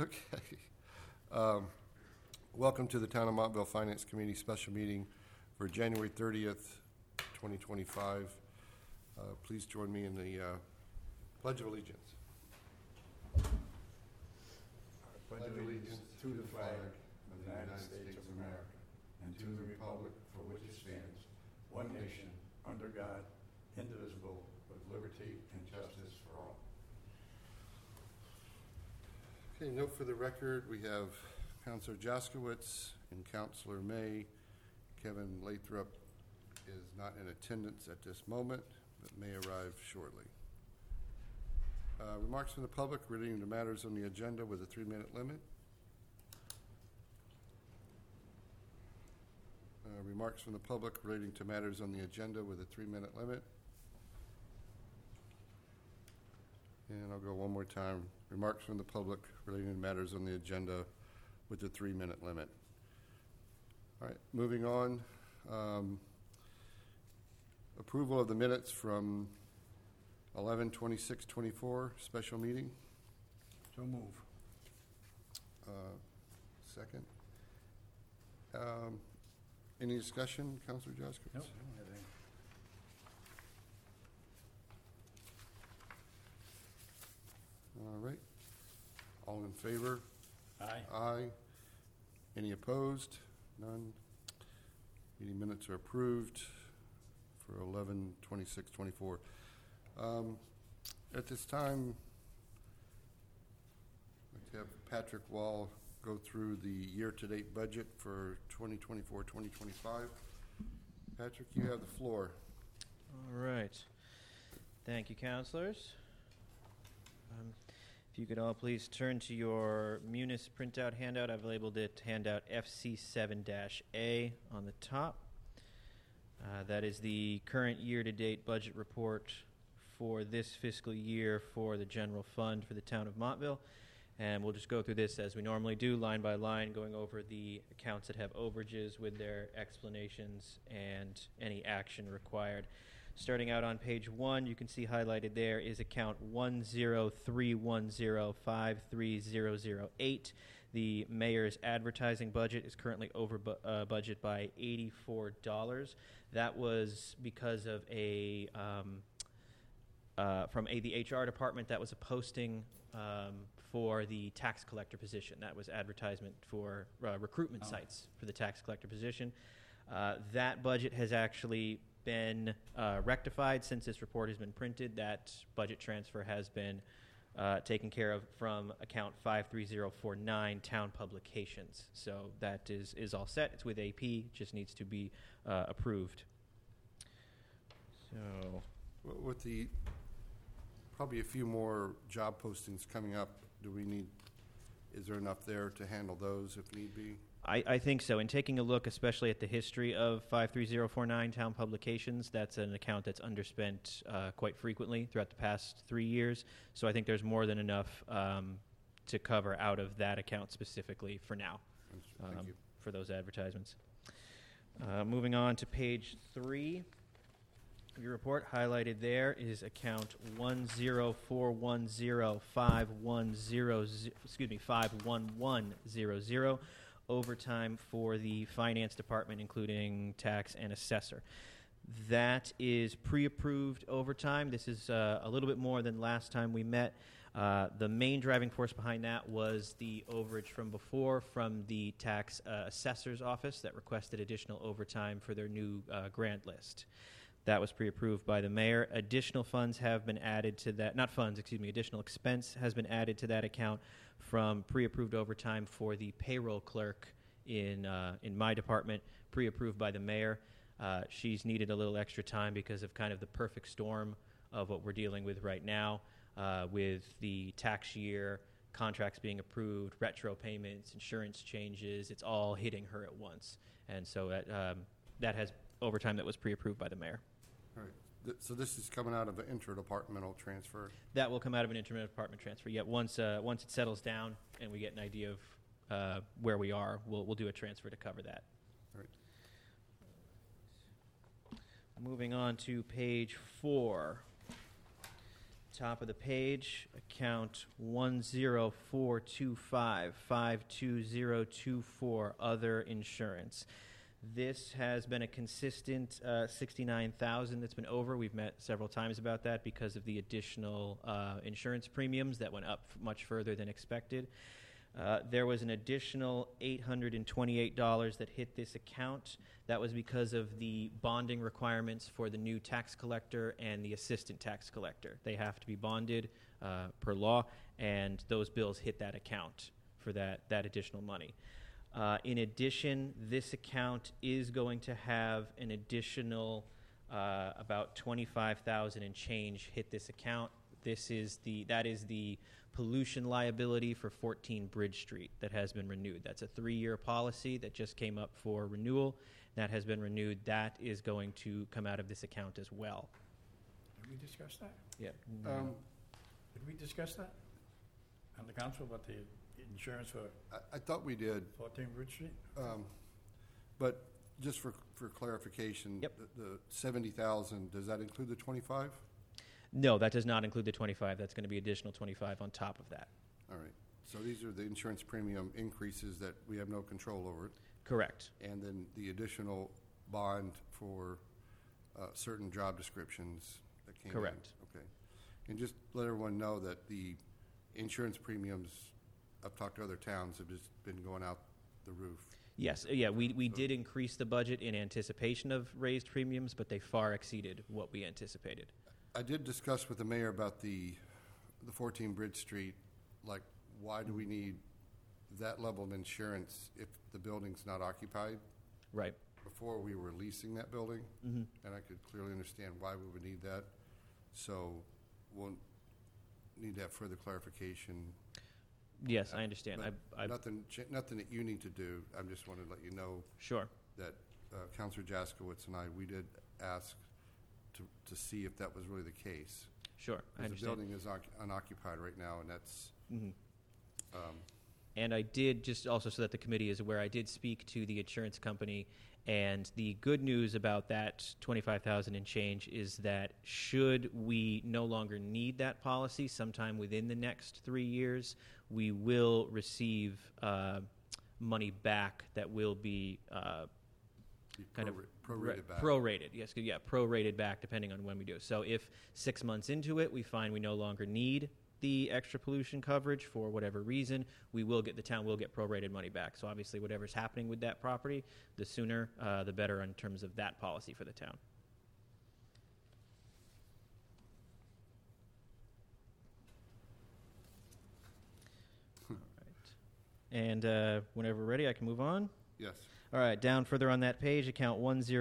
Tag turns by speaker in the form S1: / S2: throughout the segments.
S1: Okay. Welcome to the Town of Montville Finance Committee special meeting for January 30th, 2025. Please join me in the Pledge of Allegiance.
S2: Pledge of allegiance to the flag of the United States of America and to the republic for which it stands, one nation, under God, indivisible, with liberty and justice for all.
S1: Okay, note for the record, we have Councilor Jaskowitz and Councilor May. Kevin Lathrop is not in attendance at this moment, but may arrive shortly. Remarks from the public relating to matters on the agenda with a 3-minute limit. Remarks from the public relating to matters on the agenda with a 3-minute limit. And I'll go one more time. Remarks from the public relating to matters on the agenda with the 3-minute limit. All right, moving on. Approval of the minutes from 11/26/24 special meeting.
S2: So move.
S1: Second. Any discussion, Councilor Jaskowitz?
S2: No, I don't have any.
S1: All right. All in favor?
S2: Aye.
S1: Aye. Any opposed? None. Meeting minutes are approved for 11/26/24. At this time, I'd like to have Patrick Wall go through the year-to-date budget for 2024-2025. Patrick, you have the floor.
S3: All right. Thank you, councilors. If you could all please turn to your Munis printout handout. I've labeled it handout FC7-A on the top. That is the current year-to-date budget report for this fiscal year for the general fund for the town of Montville. And we'll just go through this as we normally do, line by line, going over the accounts that have overages with their explanations and any action required. Starting out on page 1, you can see highlighted there is account 10310530008. The mayor's advertising budget is currently over budget by $84. That was because of the HR department. That was a posting for the tax collector position. That was advertisement for recruitment sites for the tax collector position. That budget has actually been rectified since this report has been printed. That budget transfer has been taken care of from account 53049 town publications. So that is all set. It's with AP, just needs to be approved. So
S1: With the probably a few more job postings coming up, is there enough there to handle those if need be?
S3: I think so. In taking a look, especially at the history of 53049 Town Publications, that's an account that's underspent quite frequently throughout the past 3 years. So I think there's more than enough to cover out of that account specifically for now.
S1: Thank you.
S3: For those advertisements. Moving on to page 3. Your report highlighted there is account 51100, overtime for the finance department, including tax and assessor. That is pre-approved overtime. This is a little bit more than last time we met. The main driving force behind that was the overage from before from the tax assessor's office that requested additional overtime for their new grant list. That was pre-approved by the mayor. Additional funds have been added to that, additional expense has been added to that account from pre-approved overtime for the payroll clerk in my department, pre-approved by the mayor. She's needed a little extra time because of kind of the perfect storm of what we're dealing with right now, with the tax year, contracts being approved, retro payments, insurance changes. It's all hitting her at once. And so that has overtime that was pre-approved by the mayor.
S1: All right. So this is coming out of an interdepartmental transfer?
S3: That will come out of an interdepartment transfer. Yeah, once it settles down and we get an idea of where we are, we'll do a transfer to cover that.
S1: All right.
S3: Moving on to page 4. Top of the page, account 10425-52024, other insurance. This has been a consistent $69,000 that's been over. We've met several times about that because of the additional insurance premiums that went up much further than expected. There was an additional $828 that hit this account. That was because of the bonding requirements for the new tax collector and the assistant tax collector. They have to be bonded per law, and those bills hit that account for that additional money. In addition, this account is going to have an additional about $25,000 and change hit this account. That is the pollution liability for 14 Bridge Street that has been renewed. That's a 3-year policy that just came up for renewal. That has been renewed. That is going to come out of this account as well.
S2: Did we discuss that?
S3: Yeah.
S2: Did we discuss that on the council about the insurance for
S1: I thought we did,
S2: 14 Bridge Street?
S1: but just for clarification,
S3: Yep.
S1: the 70,000, does that include the 25?
S3: No, that does not include the 25. That's going to be additional 25 on top of that.
S1: All right. So these are the insurance premium increases that we have no control over.
S3: Correct.
S1: And then the additional bond for certain job descriptions that came in.
S3: Correct.
S1: Okay. And just let everyone know that the insurance premiums, I've talked to other towns, have just been going out the roof.
S3: Yes. Yeah, we did increase the budget in anticipation of raised premiums, but they far exceeded what we anticipated.
S1: I did discuss with the mayor about the 14 Bridge Street, like, why do we need that level of insurance if the building's not occupied?
S3: Right.
S1: Before we were leasing that building,
S3: Mm-hmm.
S1: and I could clearly understand why we would need that. So we'll need to have further clarification.
S3: Yes, I understand.
S1: But nothing that you need to do. I just wanted to let you know
S3: Sure.
S1: that Councilor Jaskowitz and we did ask to see if that was really the case.
S3: Sure. I
S1: Because the
S3: understand.
S1: building is unoccupied right now, and that's...
S3: Mm-hmm. And I did, just also so that the committee is aware, I did speak to the insurance company, and the good news about that $25,000 and change is that should we no longer need that policy sometime within the next 3 years, we will receive money back that will be kind of
S1: prorated back.
S3: Prorated, yes, yeah, prorated back depending on when we do it. So if 6 months into it we find we no longer need the extra pollution coverage for whatever reason, the town will get prorated money back. So obviously whatever's happening with that property, the sooner, the better in terms of that policy for the town. All right. And whenever we're ready, I can move on.
S1: Yes.
S3: All right, down further on that page, account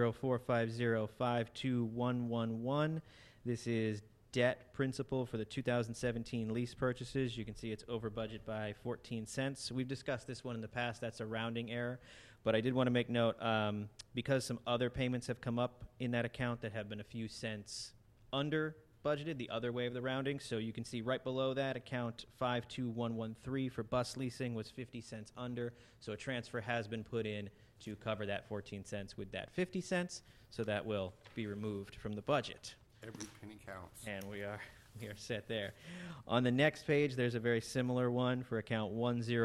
S3: 10450521111. This is debt principal for the 2017 lease purchases. You can see it's over budget by 14 cents. We've discussed this one in the past. That's a rounding error. But I did want to make note, because some other payments have come up in that account that have been a few cents under budgeted, the other way of the rounding. So you can see right below that, account 52113 for bus leasing was 50 cents under. So a transfer has been put in to cover that 14 cents with that 50 cents. So that will be removed from the budget.
S1: Every penny counts.
S3: And we are set there. On the next page, there's a very similar one for account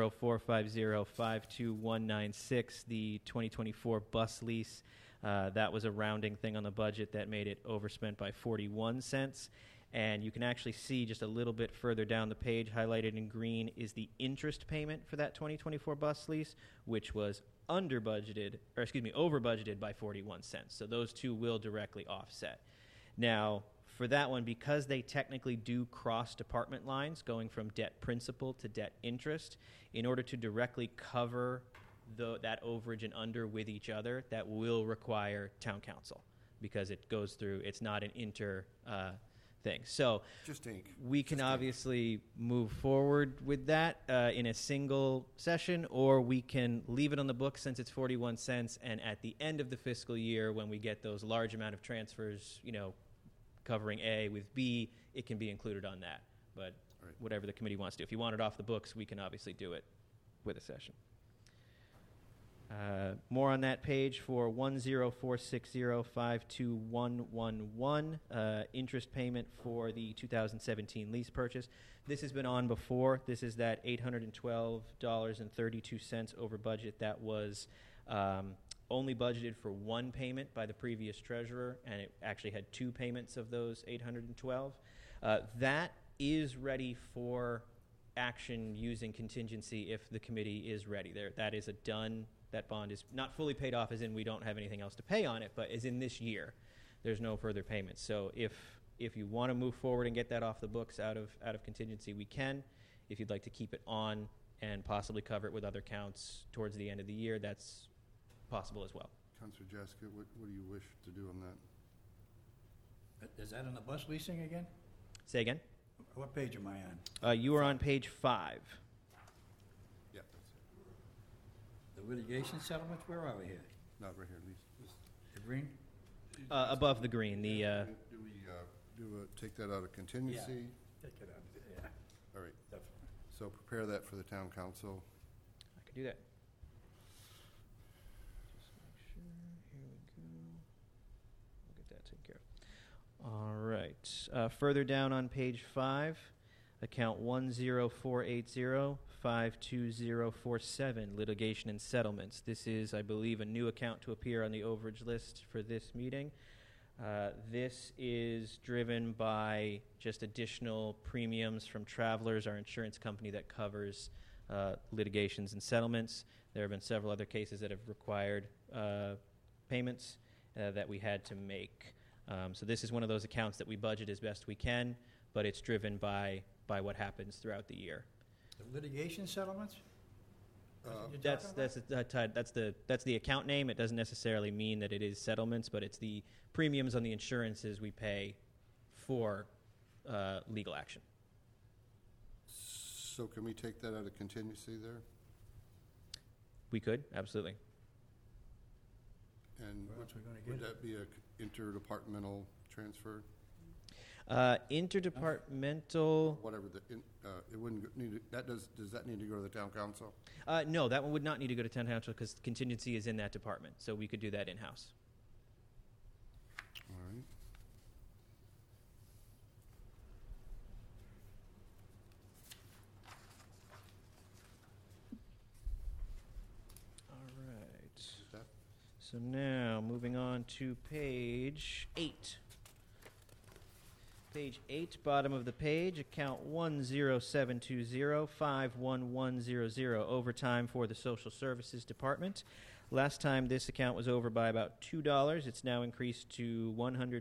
S3: 10450521996, the 2024 bus lease. That was a rounding thing on the budget that made it overspent by 41 cents. And you can actually see just a little bit further down the page, highlighted in green, is the interest payment for that 2024 bus lease, which was over budgeted by 41 cents. So those two will directly offset. Now, for that one, because they technically do cross department lines, going from debt principal to debt interest, in order to directly cover that overage and under with each other, that will require town council, because it goes through, it's not an inter thing. So
S1: Just ink.
S3: we can obviously move forward with that in a single session, or we can leave it on the book since it's 41 cents, and at the end of the fiscal year, when we get those large amount of transfers, covering A with B, it can be included on that. But
S1: Right.
S3: whatever the committee wants to do. If you want it off the books, we can obviously do it with a session. More on that page for 10460-52111, interest payment for the 2017 lease purchase. This has been on before. This is that $812.32 over budget that was only budgeted for one payment by the previous treasurer, and it actually had two payments of those $812. That is ready for action using contingency if the committee is ready. That is a done. That bond is not fully paid off, as in we don't have anything else to pay on it, but as in this year, there's no further payments. So if you want to move forward and get that off the books out of contingency, we can. If you'd like to keep it on and possibly cover it with other counts towards the end of the year, that's possible as well.
S1: Councilor Jaska, what do you wish to do on that?
S2: Is that on the bus leasing again?
S3: Say again?
S2: What page am I on?
S3: You are on page 5.
S1: Yeah, that's it.
S2: The litigation settlements, where are we here?
S1: No, right here, Lisa.
S2: The green?
S3: Above the green, the
S1: Do we take that out of contingency?
S2: Take it out, yeah,
S1: All right,
S2: definitely.
S1: so prepare that for the town council.
S3: I can do that. Just make sure. Here we go. We'll get that taken care of. All right. Further down on page 5, account 10480-52047, litigation and settlements. This is, I believe, a new account to appear on the overage list for this meeting. This is driven by just additional premiums from Travelers, our insurance company that covers litigations and settlements. There have been several other cases that have required payments that we had to make. So this is one of those accounts that we budget as best we can, but it's driven by what happens throughout the year.
S2: The litigation settlements?
S3: That's the account name. It doesn't necessarily mean that it is settlements, but it's the premiums on the insurances we pay for legal action.
S1: So can we take that out of contingency there?
S3: We could, absolutely.
S1: And
S2: Where else are we gonna
S1: would
S2: get it?
S1: that be a interdepartmental transfer?
S3: Interdepartmental.
S1: Whatever it wouldn't need. Does that need to go to the town council?
S3: No, that one would not need to go to town council because contingency is in that department, so we could do that in-house.
S1: All right.
S3: All right.
S1: Is that
S3: So now, moving on to page 8. Page 8, bottom of the page, account 10720-51100, overtime for the Social Services Department. Last time this account was over by about $2. It's now increased to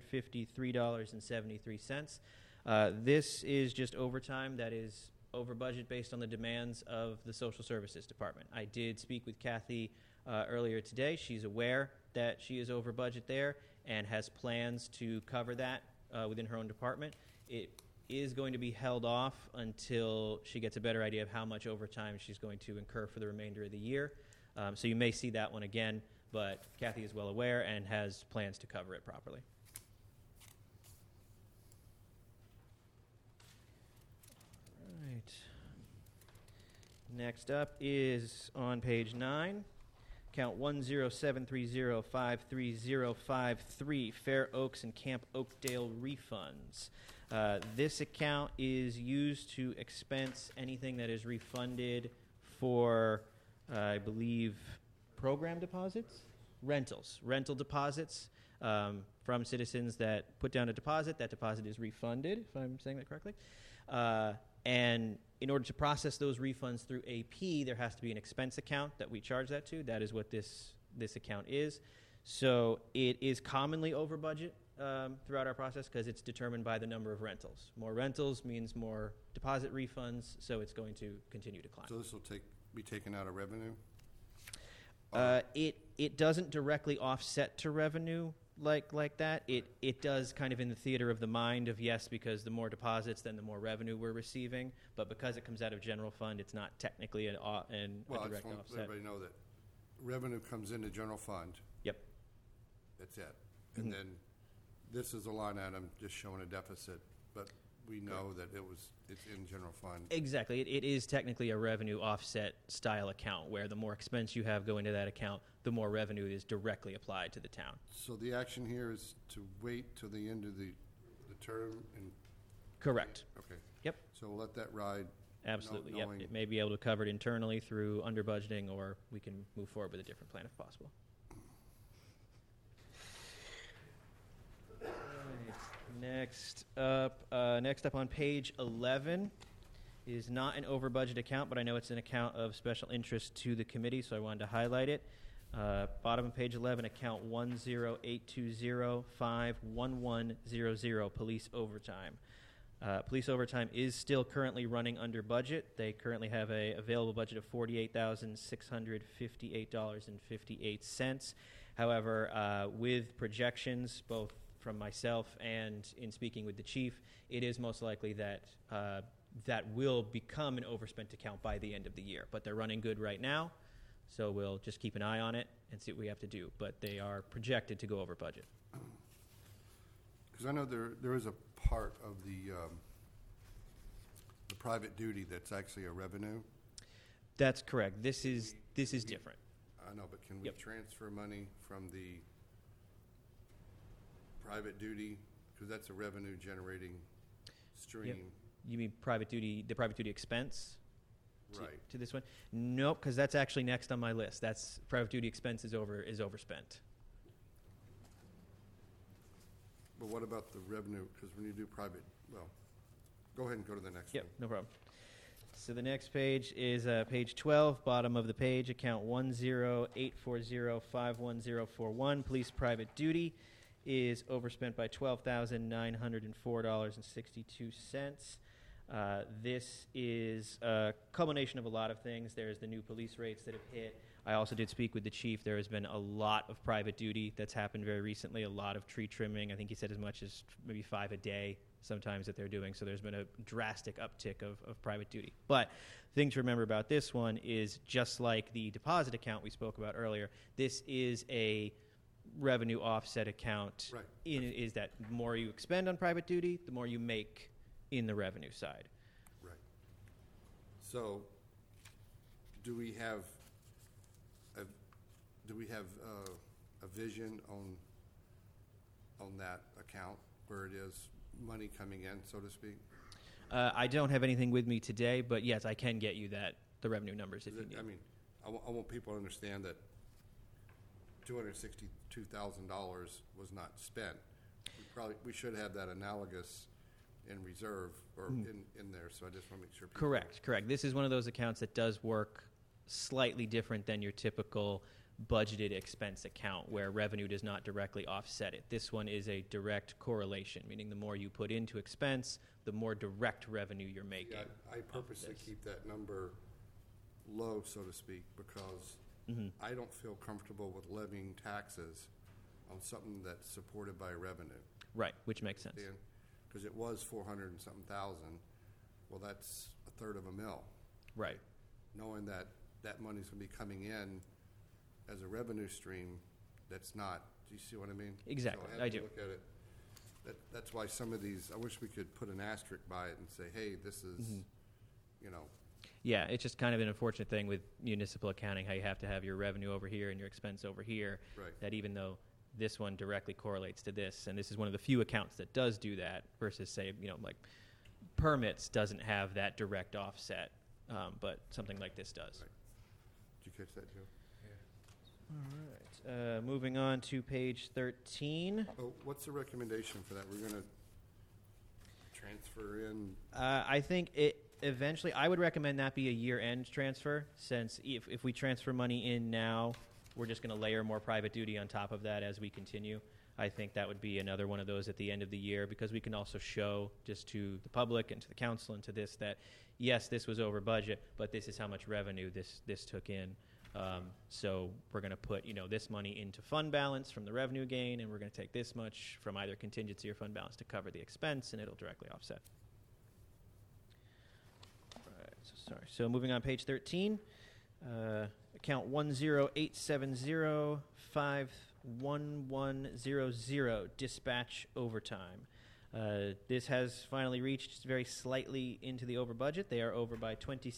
S3: $153.73. This is just overtime that is over budget based on the demands of the Social Services Department. I did speak with Kathy earlier today. She's aware that she is over budget there and has plans to cover that within her own department. It is going to be held off until she gets a better idea of how much overtime she's going to incur for the remainder of the year. So you may see that one again, but Kathy is well aware and has plans to cover it properly. All right. Next up is on page 9. Account 10730-53053, Fair Oaks and Camp Oakdale refunds. This account is used to expense anything that is refunded for, I believe, program deposits? Rental deposits from citizens that put down a deposit. That deposit is refunded, if I'm saying that correctly. And in order to process those refunds through AP, there has to be an expense account that we charge that to. That is what this account is. So it is commonly over budget throughout our process because it's determined by the number of rentals. More rentals means more deposit refunds, so it's going to continue to climb.
S1: So this will be taken out of revenue?
S3: It doesn't directly offset to revenue like that. It does kind of in the theater of the mind of yes, because the more deposits, then the more revenue we're receiving. But because it comes out of general fund, it's not technically a direct
S1: Well, I just want
S3: offset.
S1: everybody to know that revenue comes into general fund.
S3: Yep.
S1: That's it. And then this is a line item just showing a deficit, but we know that it's in general fund.
S3: Exactly. It is technically a revenue offset style account where the more expense you have go into that account, the more revenue is directly applied to the town.
S1: So the action here is to wait till the end of the term and.
S3: Correct.
S1: Okay.
S3: Yep.
S1: So we'll let that ride.
S3: Absolutely. Yep.
S1: knowing-
S3: It may be able to cover it internally through under budgeting, or we can move forward with a different plan if possible. Next up on page 11 is not an over budget account, but I know it's an account of special interest to the committee, so I wanted to highlight it. Bottom of page 11, account 10820511100, police overtime. Police overtime is still currently running under budget. They currently have a available budget of $48,658.58. However, with projections, both from myself and in speaking with the chief, it is most likely that that will become an overspent account by the end of the year. But they're running good right now, so we'll just keep an eye on it and see what we have to do. But they are projected to go over budget.
S1: Because I know there is a part of the private duty that's actually a revenue.
S3: That's correct. This is different.
S1: I know, but can we
S3: Yep.
S1: transfer money from the private duty? Because that's a revenue generating stream.
S3: You mean private duty, the private duty expense
S1: Right.
S3: to this one? Nope, because that's actually next on my list. That's private duty expense is overspent.
S1: But what about the revenue? Because when you do private, well, go ahead and go to the next
S3: Yep,
S1: one.
S3: no problem. So the next page is page 12, bottom of the page, account 10840511041, police private duty is overspent by $12,904.62. This is a culmination of a lot of things. There's the new police rates that have hit. I also did speak with the chief. There has been a lot of private duty that's happened very recently, a lot of tree trimming. I think he said as much as maybe 5 a day sometimes that they're doing. So there's been a drastic uptick of private duty. But the thing to remember about this one is just like the deposit account we spoke about earlier, this is a revenue offset account.
S1: Right.
S3: Is that the more you expend on private duty, the more you make in the revenue side.
S1: Right. So, do we have a vision on that account where it is money coming in, so to speak?
S3: I don't have anything with me today, but yes, I can get you the revenue numbers if you need.
S1: I mean, I want people to understand that $262,000 was not spent. We should have that analogous in reserve or in there. So I just want to make sure.
S3: Correct. This is one of those accounts that does work slightly different than your typical budgeted expense account where revenue does not directly offset it. This one is a direct correlation, meaning the more you put into expense, the more direct revenue you're making.
S1: Yeah, I purposely keep that number low, so to speak, because I don't feel comfortable with levying taxes on something that's supported by revenue.
S3: Right, which makes sense.
S1: Because it was 400 and something thousand. Well, that's a third of a mil.
S3: Right.
S1: Knowing that that money's going to be coming in as a revenue stream, that's not. Do you see what I mean?
S3: Exactly,
S1: So
S3: I
S1: to
S3: do.
S1: Look at it. That's why some of these. I wish we could put an asterisk by it and say, "Hey, this is, you know."
S3: Yeah, it's just kind of an unfortunate thing with municipal accounting, how you have to have your revenue over here and your expense over here.
S1: Right.
S3: That even though this one directly correlates to this, and this is one of the few accounts that does do that, versus say, like permits doesn't have that direct offset, but something like this does.
S1: Right. Did you catch that, Joe?
S3: All right. Moving on to page 13.
S1: Oh, what's the recommendation for that? We're going to transfer in.
S3: I think eventually, I would recommend that be a year-end transfer, since if we transfer money in now, we're just going to layer more private duty on top of that as we continue. I think that would be another one of those at the end of the year, because we can also show just to the public and to the council and to this that, yes, this was over budget, but this is how much revenue this took in. So we're going to put this money into fund balance from the revenue gain, and we're going to take this much from either contingency or fund balance to cover the expense, and it'll directly offset. All right, so moving on, page 13, account 10870511100, dispatch overtime. This has finally reached very slightly into the over budget. They are over by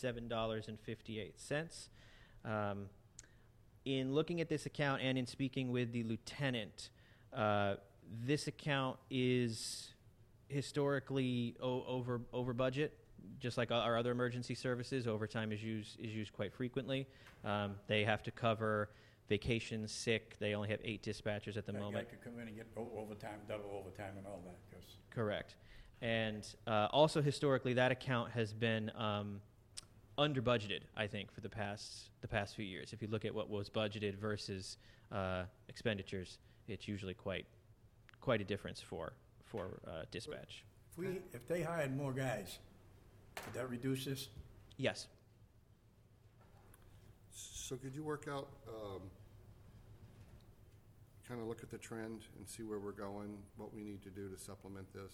S3: $27.58. In looking at this account and in speaking with the lieutenant, this account is historically over budget. Just like our other emergency services, overtime is used quite frequently. They have to cover vacation, sick. They only have 8 dispatchers at the moment.
S2: Guy could come in and get overtime, double overtime, and all that.
S3: Correct. And also historically, that account has been under budgeted, I think, for the past few years. If you look at what was budgeted versus expenditures, it's usually quite a difference for dispatch.
S2: If they hired more guys, would that reduce this?
S3: Yes.
S1: So could you work out, kind of look at the trend and see where we're going, what we need to do to supplement this?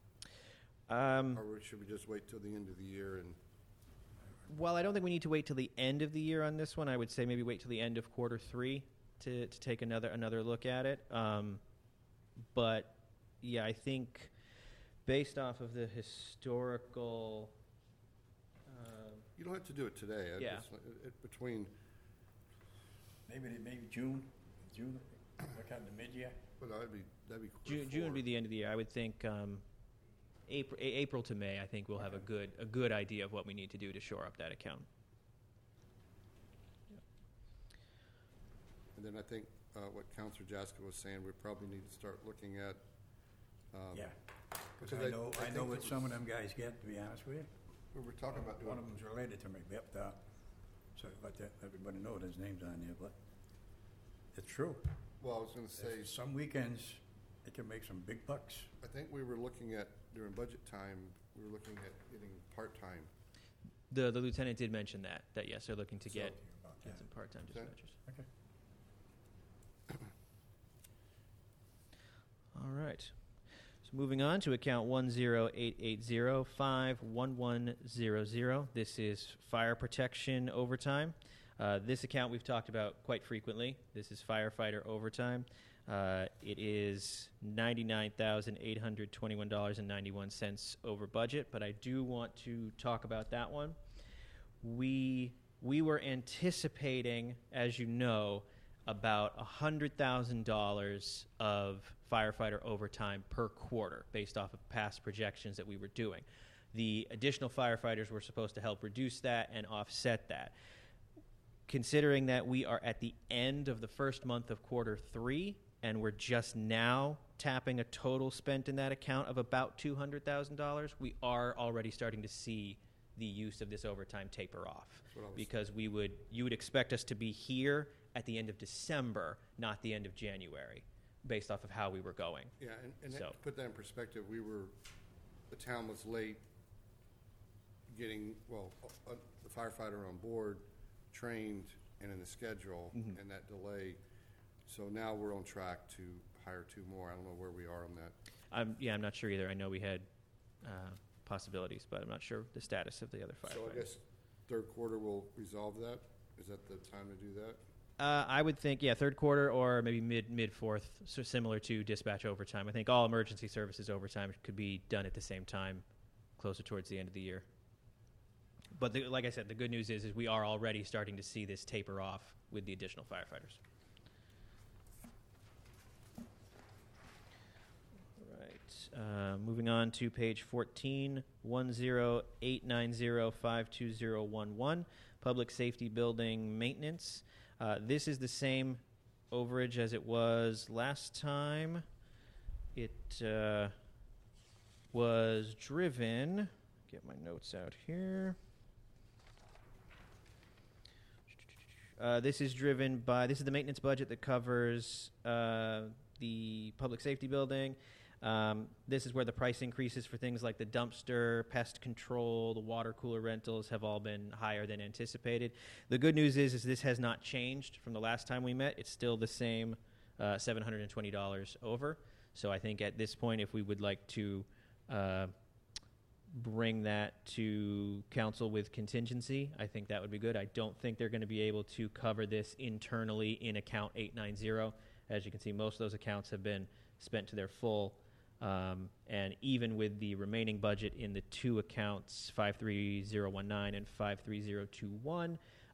S1: Or should we just wait till the end of the year and?
S3: Well, I don't think we need to wait till the end of the year on this one. I would say maybe wait till the end of quarter 3 to take another look at it. But yeah, I think based off of the historical.
S1: You don't have to do it today.
S3: Yeah.
S1: Between.
S2: Maybe June. What kind of mid-year?
S1: Well, that'd be
S3: June would be the end of the year. I would think April to May. I think we'll have a good idea of what we need to do to shore up that account. Yeah.
S1: And then I think what Councilor Jaska was saying, we probably need to start looking at.
S2: Because I know what some of them guys get. To be honest with you,
S1: we were talking about
S2: one of them's related to me. Yep. So let everybody know his name's on there, but it's true.
S1: Well, I was going to say
S2: some weekends they can make some big bucks.
S1: I think we were looking at during budget time. We were looking at getting part-time.
S3: The lieutenant did mention that yes, they're looking to get some part-time dispatchers.
S2: Okay.
S3: All right. So moving on to account 10880511100. This is fire protection overtime. This account we've talked about quite frequently. This is firefighter overtime. It is $99,821.91 over budget, but I do want to talk about that one. We were anticipating, as you know, about $100,000 of firefighter overtime per quarter based off of past projections that we were doing. The additional firefighters were supposed to help reduce that and offset that. Considering that we are at the end of the first month of quarter 3 and we're just now tapping a total spent in that account of about $200,000, we are already starting to see the use of this overtime taper off. Because you would expect us to be here at the end of December, not the end of January, based off of how we were going.
S1: Yeah, and to put that in perspective, the town was late getting, the firefighter on board, trained, and in the schedule, and that delay. So now we're on track to hire 2 more. I don't know where we are on that.
S3: I'm not sure either. I know we had possibilities, but I'm not sure the status of the other firefighters.
S1: So I guess third quarter will resolve that? Is that the time to do that?
S3: I would think, third quarter or maybe mid fourth, so similar to dispatch overtime. I think all emergency services overtime could be done at the same time, closer towards the end of the year. But like I said, the good news is we are already starting to see this taper off with the additional firefighters. All right. Moving on to page 14, 10890520011, public safety building maintenance. This is the same overage as it was last time. It was driven, get my notes out here. This is driven by, this is the maintenance budget that covers the public safety building. This is where the price increases for things like the dumpster, pest control, the water cooler rentals have all been higher than anticipated. The good news is this has not changed from the last time we met. It's still the same $720 over. So I think at this point, if we would like to bring that to council with contingency, I think that would be good. I don't think they're going to be able to cover this internally in account 890. As you can see, most of those accounts have been spent to their full And even with the remaining budget in the two accounts, 53019 and 53021,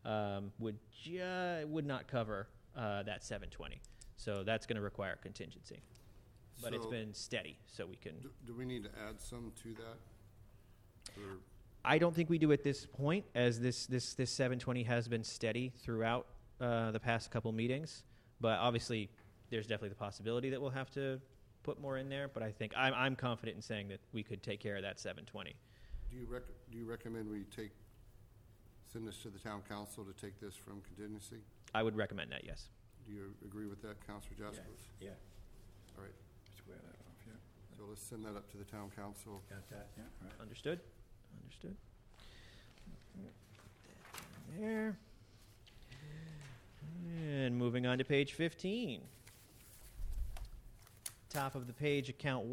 S3: would not cover that 720. So that's going to require contingency. But it's
S1: So-
S3: been steady, so we can.
S1: Do we need to add some to that? Or,
S3: I don't think we do at this point, as this 720 has been steady throughout the past couple meetings. But obviously, there's definitely the possibility that we'll have to put more in there. But I think I'm confident in saying that we could take care of that 720.
S1: do you recommend we send this to the town council to take this from contingency?
S3: I would recommend that, yes.
S1: Do you agree with that, Counselor Jaskowitz?
S2: Yeah,
S1: All right,
S2: square that off, yeah.
S1: so let's send that up to the town council.
S2: Got that, yeah, all right.
S3: Understood? Understood. There. And moving on to page 15. Top of the page, account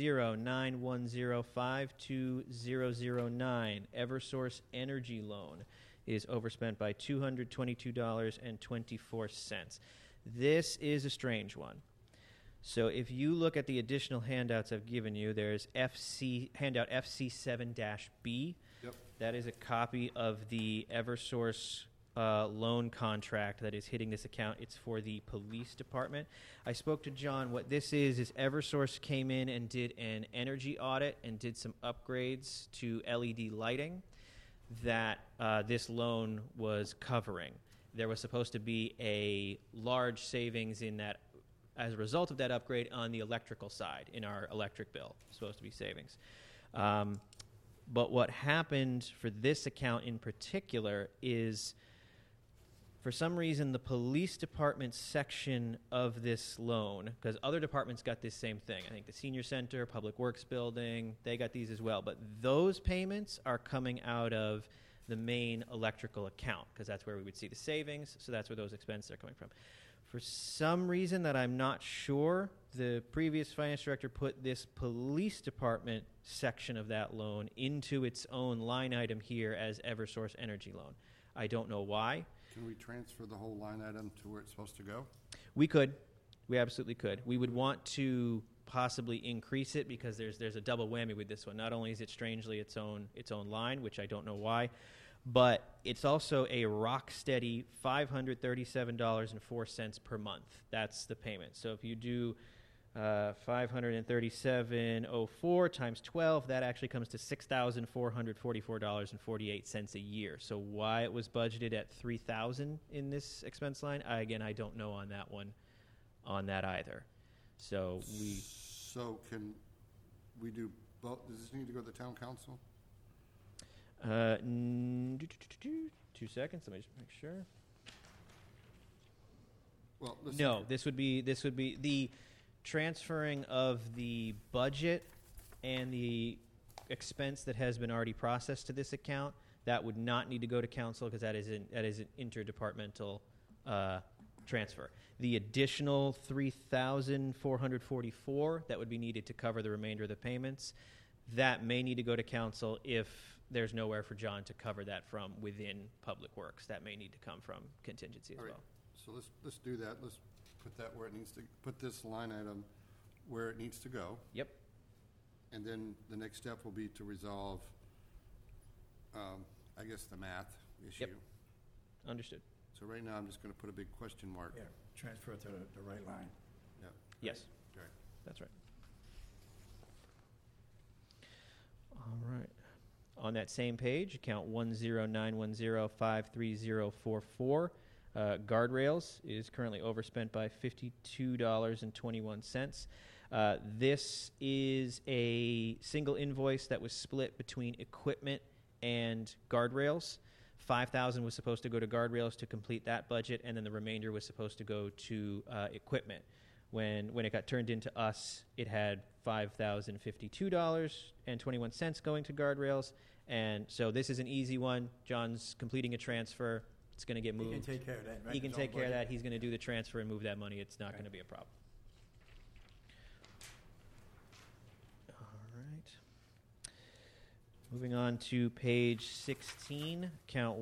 S3: 10910520009, Eversource Energy Loan, is overspent by $222.24. This is a strange one. So if you look at the additional handouts I've given you, there's handout FC7-B.
S1: Yep.
S3: That is a copy of the Eversource loan contract that is hitting this account. It's for the police department. I spoke to John. What this is Eversource came in and did an energy audit and did some upgrades to LED lighting that this loan was covering. There was supposed to be a large savings in that as a result of that upgrade on the electrical side in our electric bill. Supposed to be savings. But what happened for this account in particular is, for some reason, the police department section of this loan, because other departments got this same thing. I think the senior center, public works building, they got these as well. But those payments are coming out of the main electrical account, because that's where we would see the savings. So that's where those expenses are coming from. For some reason that I'm not sure, the previous finance director put this police department section of that loan into its own line item here as Eversource Energy Loan. I don't know why.
S1: Can we transfer the whole line item to where it's supposed to go?
S3: We could. We absolutely could. We would want to possibly increase it because there's a double whammy with this one. Not only is it strangely its own line, which I don't know why, but it's also a rock steady $537.04 per month. That's the payment. So if you do $537.04 times 12, that actually comes to $6,444.48 a year. So why it was budgeted at $3,000 in this expense line, I don't know on that one, on that either. So
S1: can we do both? Does this need to go to the town council?
S3: 2 seconds. Let me just make sure.
S1: Well,
S3: No, this would be the transferring of the budget and the expense that has been already processed to this account. That would not need to go to council because that is an interdepartmental transfer. The additional $3,444 that would be needed to cover the remainder of the payments, that may need to go to council if there's nowhere for John to cover that from within Public Works. That may need to come from contingency as
S1: All right.
S3: well.
S1: So let's do that. Let's put that where it needs to, put this line item where it needs to go.
S3: Yep.
S1: And then the next step will be to resolve, I guess, the math issue.
S3: Yep. Understood.
S1: So right now, I'm just going to put a big question mark.
S2: Yeah, transfer it to the right line.
S1: Yeah.
S3: Yes.
S1: Okay.
S3: That's right. All right. On that same page, account 10910530044, guardrails is currently overspent by $52.21. This is a single invoice that was split between equipment and guardrails. $5,000 was supposed to go to guardrails to complete that budget, and then the remainder was supposed to go to equipment. When it got turned into us, it had $5,052.21 going to guardrails, and so this is an easy one. John's completing a transfer. It's going to get moved.
S2: He can take care of that, right?
S3: He can
S2: His own
S3: take care of that.
S2: budget.
S3: He's going to do the transfer and move that money. It's not
S2: Right.
S3: going to be a problem. All right. Moving on to page 16, count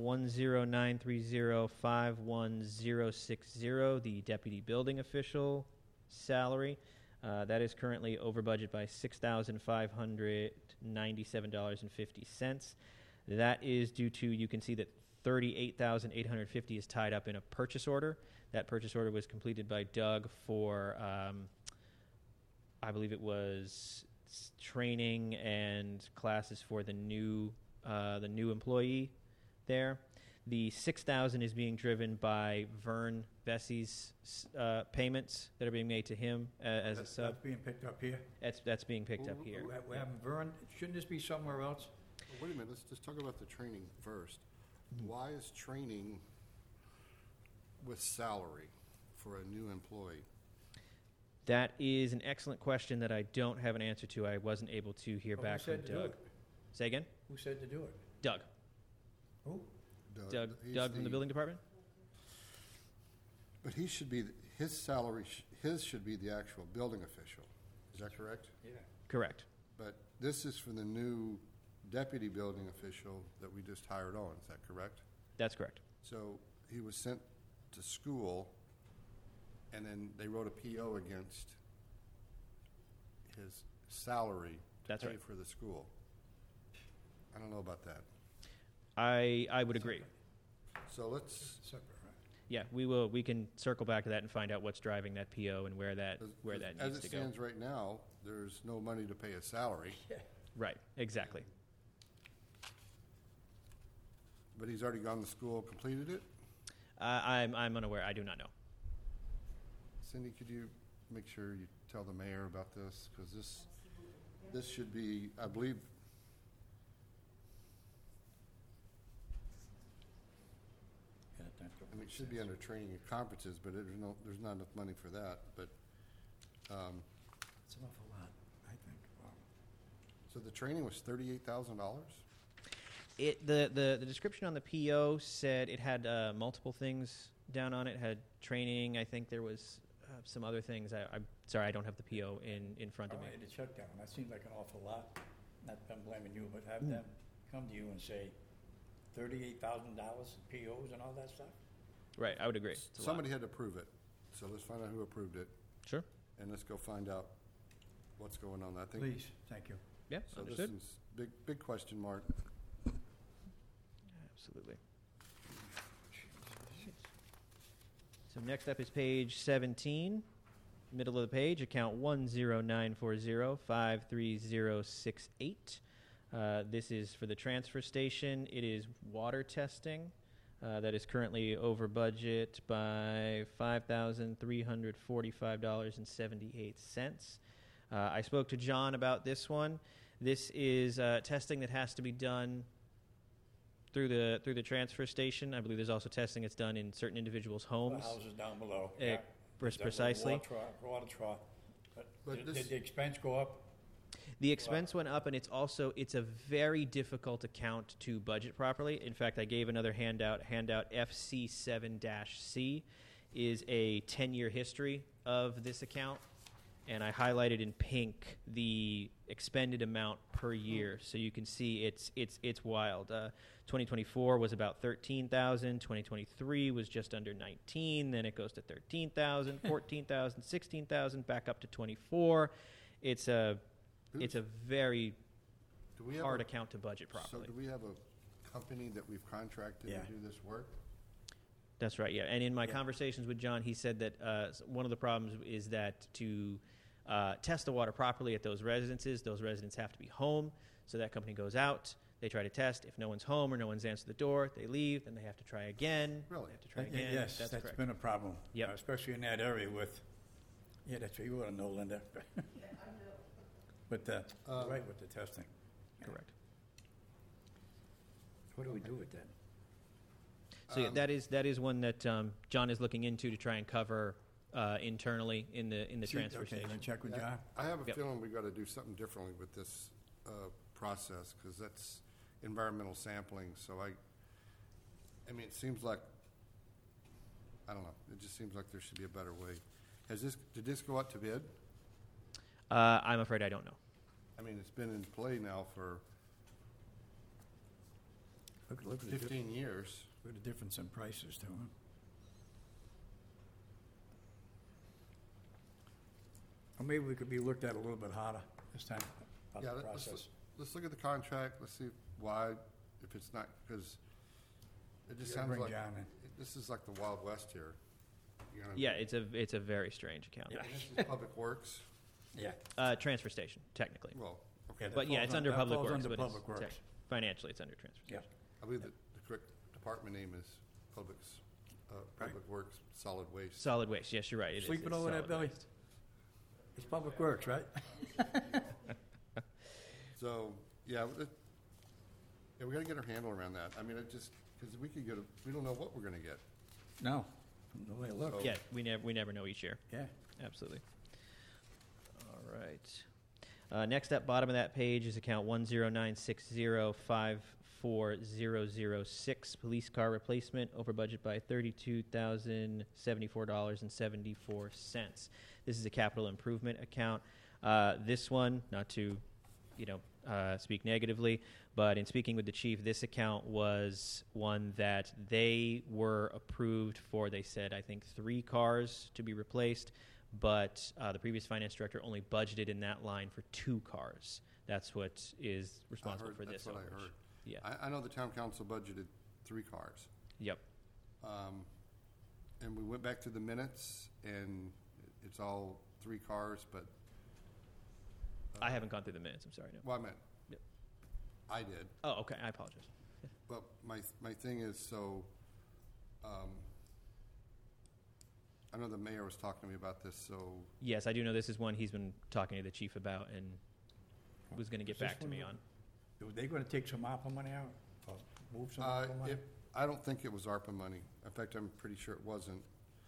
S3: 109305160, the deputy building official salary. That is currently over budget by $6,597.50. That is due to, you can see that $38,850 is tied up in a purchase order. That purchase order was completed by Doug for, I believe it was training and classes for the new employee there. The $6,000 is being driven by Vern Bessie's payments that are being made to him as a sub.
S2: That's being picked up here?
S3: That's being picked up here.
S2: We're having Vern, shouldn't this be somewhere else?
S1: Well, wait a minute, let's just talk about the training first. Why is training with salary for a new employee?
S3: That is an excellent question that I don't have an answer to. I wasn't able to hear back from Doug. Say again?
S2: Who said to do it?
S3: Doug.
S2: Who?
S3: Doug from the building department?
S1: But he should be, his salary, his should be the actual building official. Is that correct?
S2: Yeah.
S3: Correct.
S1: But this is for the new deputy building official that we just hired on. Is that correct?
S3: That's correct.
S1: So he was sent to school, and then they wrote a PO against his salary to
S3: That's
S1: pay
S3: right.
S1: for the school. I don't know about that.
S3: I would agree.
S1: So let's,
S2: Separate, right?
S3: Yeah, we can circle back to that and find out what's driving that PO and where that
S1: as
S3: needs
S1: it
S3: to go.
S1: stands right now, there's no money to pay a salary,
S3: Right, exactly.
S1: but he's already gone to school, completed it.
S3: I'm unaware. I do not know.
S1: Cindy, could you make sure you tell the mayor about this? Because this should be, I believe, I mean, it should be under training and conferences, but there's not enough money for that. But,
S2: It's an awful lot, I think. Wow.
S1: so the training was $38,000?
S3: The description on the PO said it had multiple things down on it. It had training. I think there was some other things. I'm sorry, I don't have the PO in front of me.
S2: I had to check that one. That seemed like an awful lot. Not I'm blaming you, but have them come to you and say $38,000 POs and all that stuff?
S3: Right, I would agree. It's a lot.
S1: Somebody had to approve it. So let's find out who approved it,
S3: Sure.
S1: and let's go find out what's going on. I think.
S2: Please, thank you.
S3: Yeah,
S1: So this
S3: understood.
S1: is big question mark.
S3: Absolutely. So next up is page 17, middle of the page, account 10940-53068. This is for the transfer station. It is water testing. That is currently over budget by $5,345.78. I spoke to John about this one. This is testing that has to be done through the transfer station. I believe there's also testing that's done in certain individuals'
S2: The
S3: homes.
S2: houses down below.
S3: Precisely.
S2: Water trough.
S1: But
S2: Did the expense go up?
S3: The expense went up, and it's a very difficult account to budget properly. In fact, I gave another handout. Handout FC7-C is a 10-year history of this account, and I highlighted in pink the expended amount per year, so you can see it's wild. 2024 was about $13,000. 2023 was just under 19. Then it goes to 13,000, 14,000, 16,000, back up to 24. It's a very
S1: Do we have
S3: hard
S1: a-
S3: account to budget
S1: So
S3: properly.
S1: do we have a company that we've contracted
S2: Yeah.
S1: to do this work?
S3: That's right, yeah. And in my
S2: Yeah.
S3: conversations with John, he said that one of the problems is that to test the water properly at those residences have to be home. So that company goes out, they try to test. If no one's home or no one's answered the door, they leave, then they have to try again.
S1: Really?
S3: They have to try again.
S2: Yes,
S3: That's
S2: that's
S3: correct.
S2: been a problem.
S3: Yep.
S2: Especially in that area with, yeah, that's what you ought to know, Linda. But, you're right with the testing.
S3: Correct.
S2: What do we do with that?
S3: So yeah, that is one that John is looking into to try and cover internally in the transfer
S2: Okay,
S3: station.
S2: then check with John.
S1: I have a
S3: Yep.
S1: feeling we've got to do something differently with this process, because that's environmental sampling. So I mean, it seems like, I don't know, it just seems like there should be a better way. Did this go out to bid?
S3: I'm afraid I don't know.
S1: I mean, it's been in play now for
S2: Look at the
S1: 15 years.
S2: Look at the difference in prices, too, huh? Or maybe we could be looked at a little bit harder this time about
S1: Yeah,
S2: the
S1: let's,
S2: process.
S1: let's look at the contract, let's see why, if it's not, because it just
S2: You gotta
S1: sounds
S2: bring
S1: like,
S2: John in.
S1: this is like the Wild West here. You know,
S3: Yeah, it's a very strange account.
S2: Yeah.
S1: and this is Public Works,
S2: Yeah.
S3: Transfer station, technically.
S1: well,
S2: Yeah,
S1: okay,
S2: that
S3: But yeah,
S2: falls
S3: it's
S2: un-
S3: under
S2: that
S3: Public
S2: falls
S3: Works.
S2: under
S3: but
S2: Public
S3: it's
S2: Works.
S3: financially, it's under transfer
S2: Yeah.
S3: station.
S1: I believe that the correct department name is Public Works Solid Waste.
S3: Solid waste. Yes, you're right. It is.
S2: Sleeping
S3: It's
S2: over there,
S3: solid
S2: Billy?
S3: waste.
S2: It's Public Works, right?
S1: So, yeah, we gotta get our handle around that. I mean, it just, because we don't know what we're gonna get.
S2: No, from the way it looks.
S1: So-
S3: Yeah, we never know each year.
S2: Yeah.
S3: Absolutely. All right. Next up, bottom of that page is account 10960540006, police car replacement, over budget by $32,074.74. This is a capital improvement account. This one, not to, speak negatively, but in speaking with the chief, this account was one that they were approved for. They said, I think, 3 cars to be replaced, but the previous finance director only budgeted in that line for 2 cars. That's what is responsible for this.
S1: That's what I
S3: overage.
S1: heard.
S3: Yeah.
S1: I know the town council budgeted 3 cars.
S3: Yep.
S1: And we went back to the minutes, and it's all 3 cars, but,
S3: I haven't gone through the minutes. I'm sorry. No.
S1: well, I meant,
S3: Yep.
S1: I did.
S3: Oh, okay. I apologize.
S1: But my thing is, so, I know the mayor was talking to me about this, so,
S3: Yes, I do know this is one he's been talking to the chief about and was going to get
S2: Is this
S3: back to
S2: one
S3: me
S2: the-
S3: on.
S2: Were they gonna take some ARPA money out, or move some
S1: uh,
S2: ARPA money?
S1: I don't think it was ARPA money. In fact, I'm pretty sure it wasn't.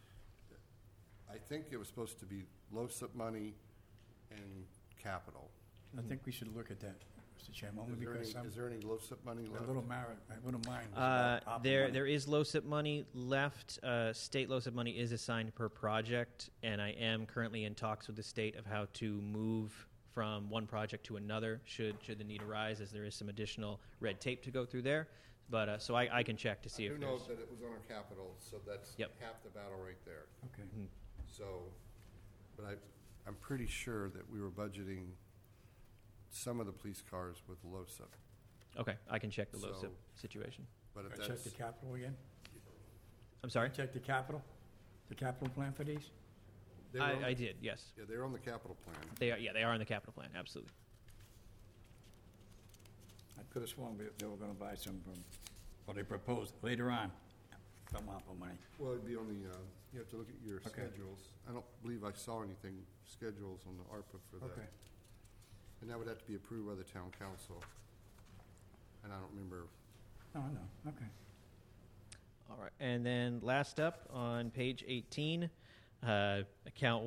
S1: I think it was supposed to be LoSiP money and capital.
S2: I think we should look at that, Mr. Chairman, only because
S1: Is there any LoSiP money
S2: a
S1: left?
S2: little mine was about ARPA
S3: There
S2: money.
S3: there is LoSiP money left. State LoSiP money is assigned per project, and I am currently in talks with the state of how to move from one project to another should the need arise, as there is some additional red tape to go through there. But so I can check to see
S1: I
S3: if
S1: do know
S3: there's.
S1: that it was on our capital, so that's
S3: Yep.
S1: half the battle right there.
S2: Okay.
S1: So, but I'm pretty sure that we were budgeting some of the police cars with LoSiP.
S3: Okay, I can check the LoSiP
S1: So-
S3: situation.
S1: But if
S2: Check
S1: that's,
S2: the capital again?
S3: I'm sorry.
S2: Check the capital plan for these?
S1: they were on
S3: I
S1: the-
S3: did. Yes,
S1: Yeah, they're on the capital plan.
S3: they are. Yeah, they are in the capital plan. Absolutely.
S2: I could have sworn they were gonna buy some from, or they proposed later on, some ARPA money.
S1: Well, it'd be on the, you have to look at your
S2: Okay.
S1: schedules. I don't believe I saw anything, schedules on the ARPA for that.
S2: Okay.
S1: And that would have to be approved by the town council. And I don't remember,
S2: No, I know, okay.
S3: All right, and then last up on page 18, account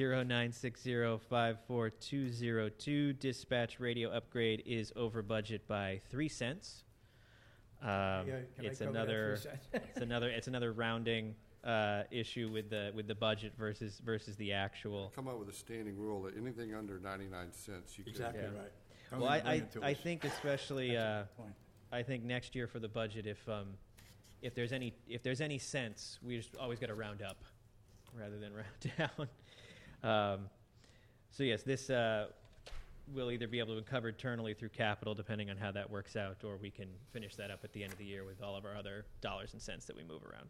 S3: 10960542202, dispatch radio upgrade is over budget by 3 cents.
S2: Yeah, can I
S3: It's
S2: cover that
S3: another
S2: for a sec?
S3: it's another rounding issue with the budget versus the actual.
S1: come up with a standing rule that anything under 99 cents, you could.
S2: Exactly
S3: Yeah.
S2: right. Don't
S3: Well,
S2: even bring it to
S3: I
S2: us.
S3: think especially
S2: That's a good point.
S3: I think next year for the budget, if there's any sense, we just always got to round up rather than round down. So yes, this will either be able to be covered internally through capital, depending on how that works out, or we can finish that up at the end of the year with all of our other dollars and cents that we move around.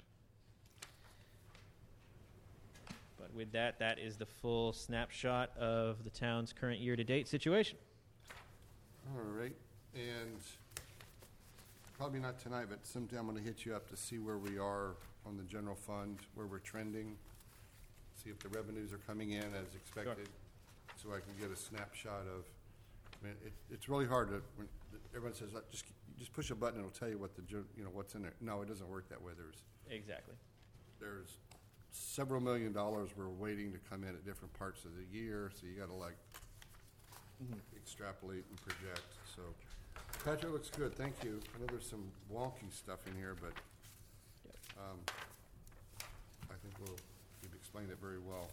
S3: But with that, that is the full snapshot of the town's current year-to-date situation.
S1: All right, and probably not tonight, but sometime I'm gonna hit you up to see where we are on the general fund, where we're trending, see if the revenues are coming in as expected, so I can get a snapshot of, I mean, it's really hard to, when everyone says, "Like, just push a button, it'll tell you what what's in there. No, it doesn't work that way.
S3: Exactly.
S1: There's several $1 million we're waiting to come in at different parts of the year, so you gotta extrapolate and project, so. Patrick, looks good, thank you. I know there's some wonky stuff in here, but,
S3: Yep.
S1: I think you've explained it very well.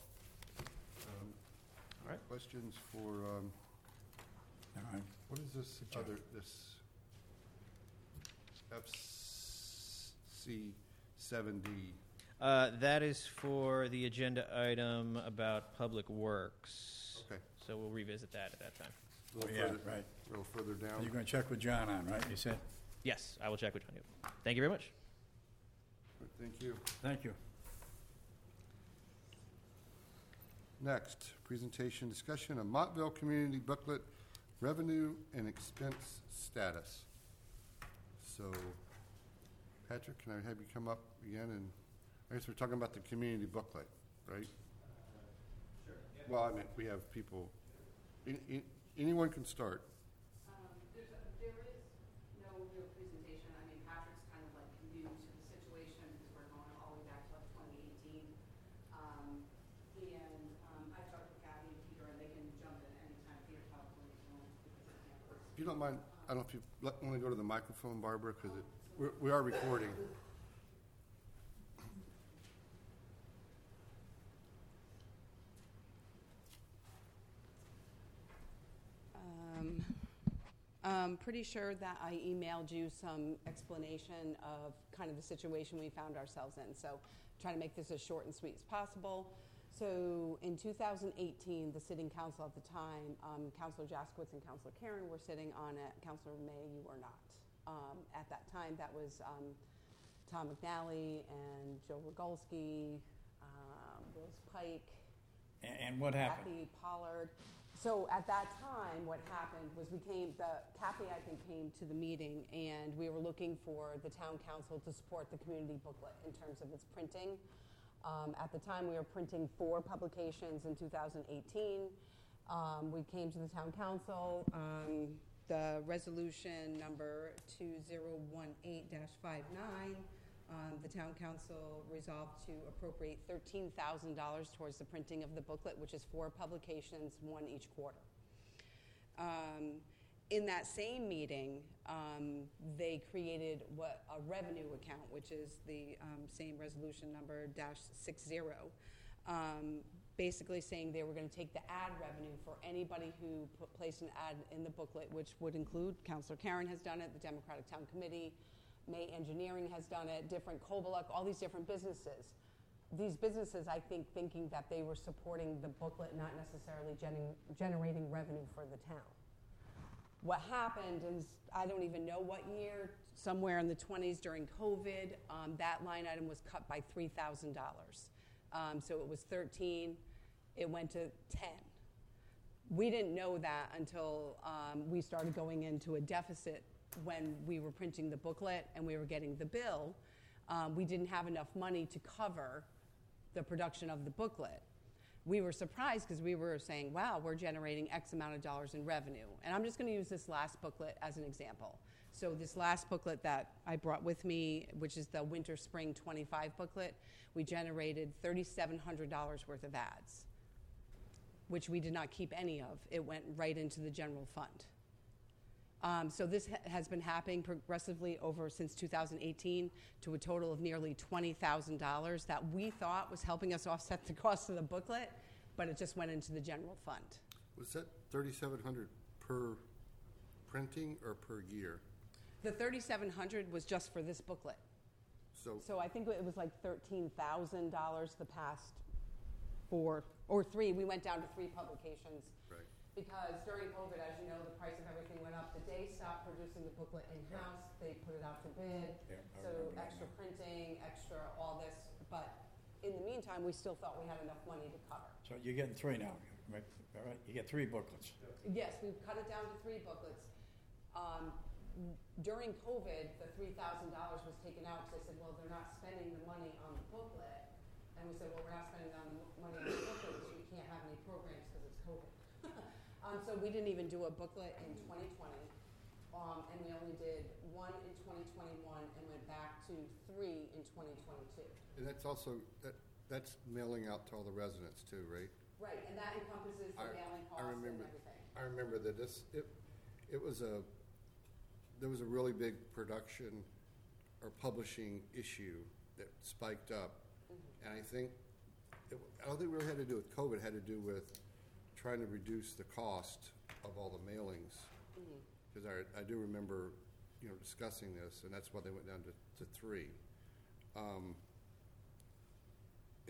S3: All right.
S1: Questions for,
S2: All right.
S1: what is this
S2: Good job.
S1: this FC 7D?
S3: That is for the agenda item about Public Works.
S1: Okay.
S3: So we'll revisit that at that time.
S1: A little
S2: Yeah,
S1: further-
S2: right.
S1: A little further down.
S2: You're going to check with John on, right, you said?
S3: Yes, I will check with you. Thank you very much.
S1: Thank you.
S2: Thank you.
S1: Next, presentation discussion of Montville Community Booklet Revenue and Expense Status. So, Patrick, can I have you come up again? And I guess we're talking about the community booklet, right?
S4: Sure.
S1: Well, I mean, we have people, anyone can start.
S5: There is no real presentation. I mean, Patrick's kind of like new to the situation because we're going all the way back to like 2018. I've talked with Kathy and Peter, and they can jump in anytime. Peter probably won't because I can't listen.
S1: If you don't mind, I don't know if you want to go to the microphone, Barbara, because we are recording.
S5: I'm pretty sure that I emailed you some explanation of kind of the situation we found ourselves in. So trying to make this as short and sweet as possible. So in 2018, the sitting council at the time, Councilor Jaskowitz and Councilor Karen were sitting on it. Councilor May, you were not. At that time, that was Tom McNally and Joe Rogolski, Rose Pike,
S2: And what happened?
S5: Kathy Pollard. So at that time, what happened was Kathy, I think, came to the meeting, and we were looking for the town council to support the community booklet in terms of its printing. At the time, we were printing 4 publications in 2018. We came to the town council. The resolution number 2018-59, the town council resolved to appropriate $13,000 towards the printing of the booklet, which is 4 publications, 1 each quarter. In that same meeting, they created a revenue account, which is the same resolution number -60, basically saying they were going to take the ad revenue for anybody who placed an ad in the booklet, which would include Councilor Karen has done it, the Democratic Town Committee, May Engineering has done it, different Kovaluk, all these different businesses. These businesses, I think, thinking that they were supporting the booklet, not necessarily generating revenue for the town. What happened is, I don't even know what year, somewhere in the 20s during COVID, that line item was cut by $3,000. So it was 13, it went to 10. We didn't know that until we started going into a deficit when we were printing the booklet and we were getting the bill. We didn't have enough money to cover the production of the booklet. We were surprised because we were saying, wow, we're generating X amount of dollars in revenue. And I'm just going to use this last booklet as an example. So this last booklet that I brought with me, which is the Winter Spring 25 booklet, we generated $3,700 worth of ads, which we did not keep any of. It went right into the general fund. So this has been happening progressively over since 2018 to a total of nearly $20,000 that we thought was helping us offset the cost of the booklet, but it just went into the general fund.
S1: Was that $3,700 per printing or per year?
S5: The $3,700 was just for this booklet. So I think it was like $13,000 the past 4 or 3. We went down to 3 publications.
S1: Right.
S5: Because during COVID, as you know, the price of everything went up. The day stopped producing the booklet in-house. They put it out to bid.
S2: Yeah, I
S5: So
S2: remember that
S5: extra
S2: now.
S5: printing, extra all this. But in the meantime, we still thought we had enough money to cover.
S2: So you're getting 3 now, right? All right, you get 3 booklets.
S5: Yes, we've cut it down to 3 booklets. During COVID, the $3,000 was taken out because they said, well, they're not spending the money on the booklet. And we said, well, we're not spending money on the booklet because we can't have any programs because it's COVID. So we didn't even do a booklet in 2020. And we only did 1 in 2021 and went back to 3 in 2022.
S1: And that's also, that's mailing out to all the residents too, right?
S5: Right, and that encompasses the mailing costs and everything.
S1: I remember that there was a really big production or publishing issue that spiked up. Mm-hmm. And I don't think it really had to do with COVID. It had to do with trying to reduce the cost of all the mailings. Because I do remember, discussing this, and that's why they went down to 3.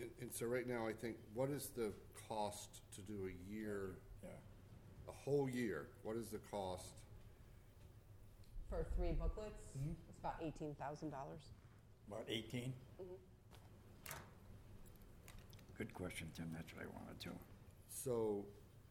S1: And so right now, I think, what is the cost to do a year,
S2: Yeah.
S1: a whole year? What is the cost?
S5: For 3 booklets, it's about $18,000.
S2: About 18? Good question, Tim. That's what I wanted to.
S1: So,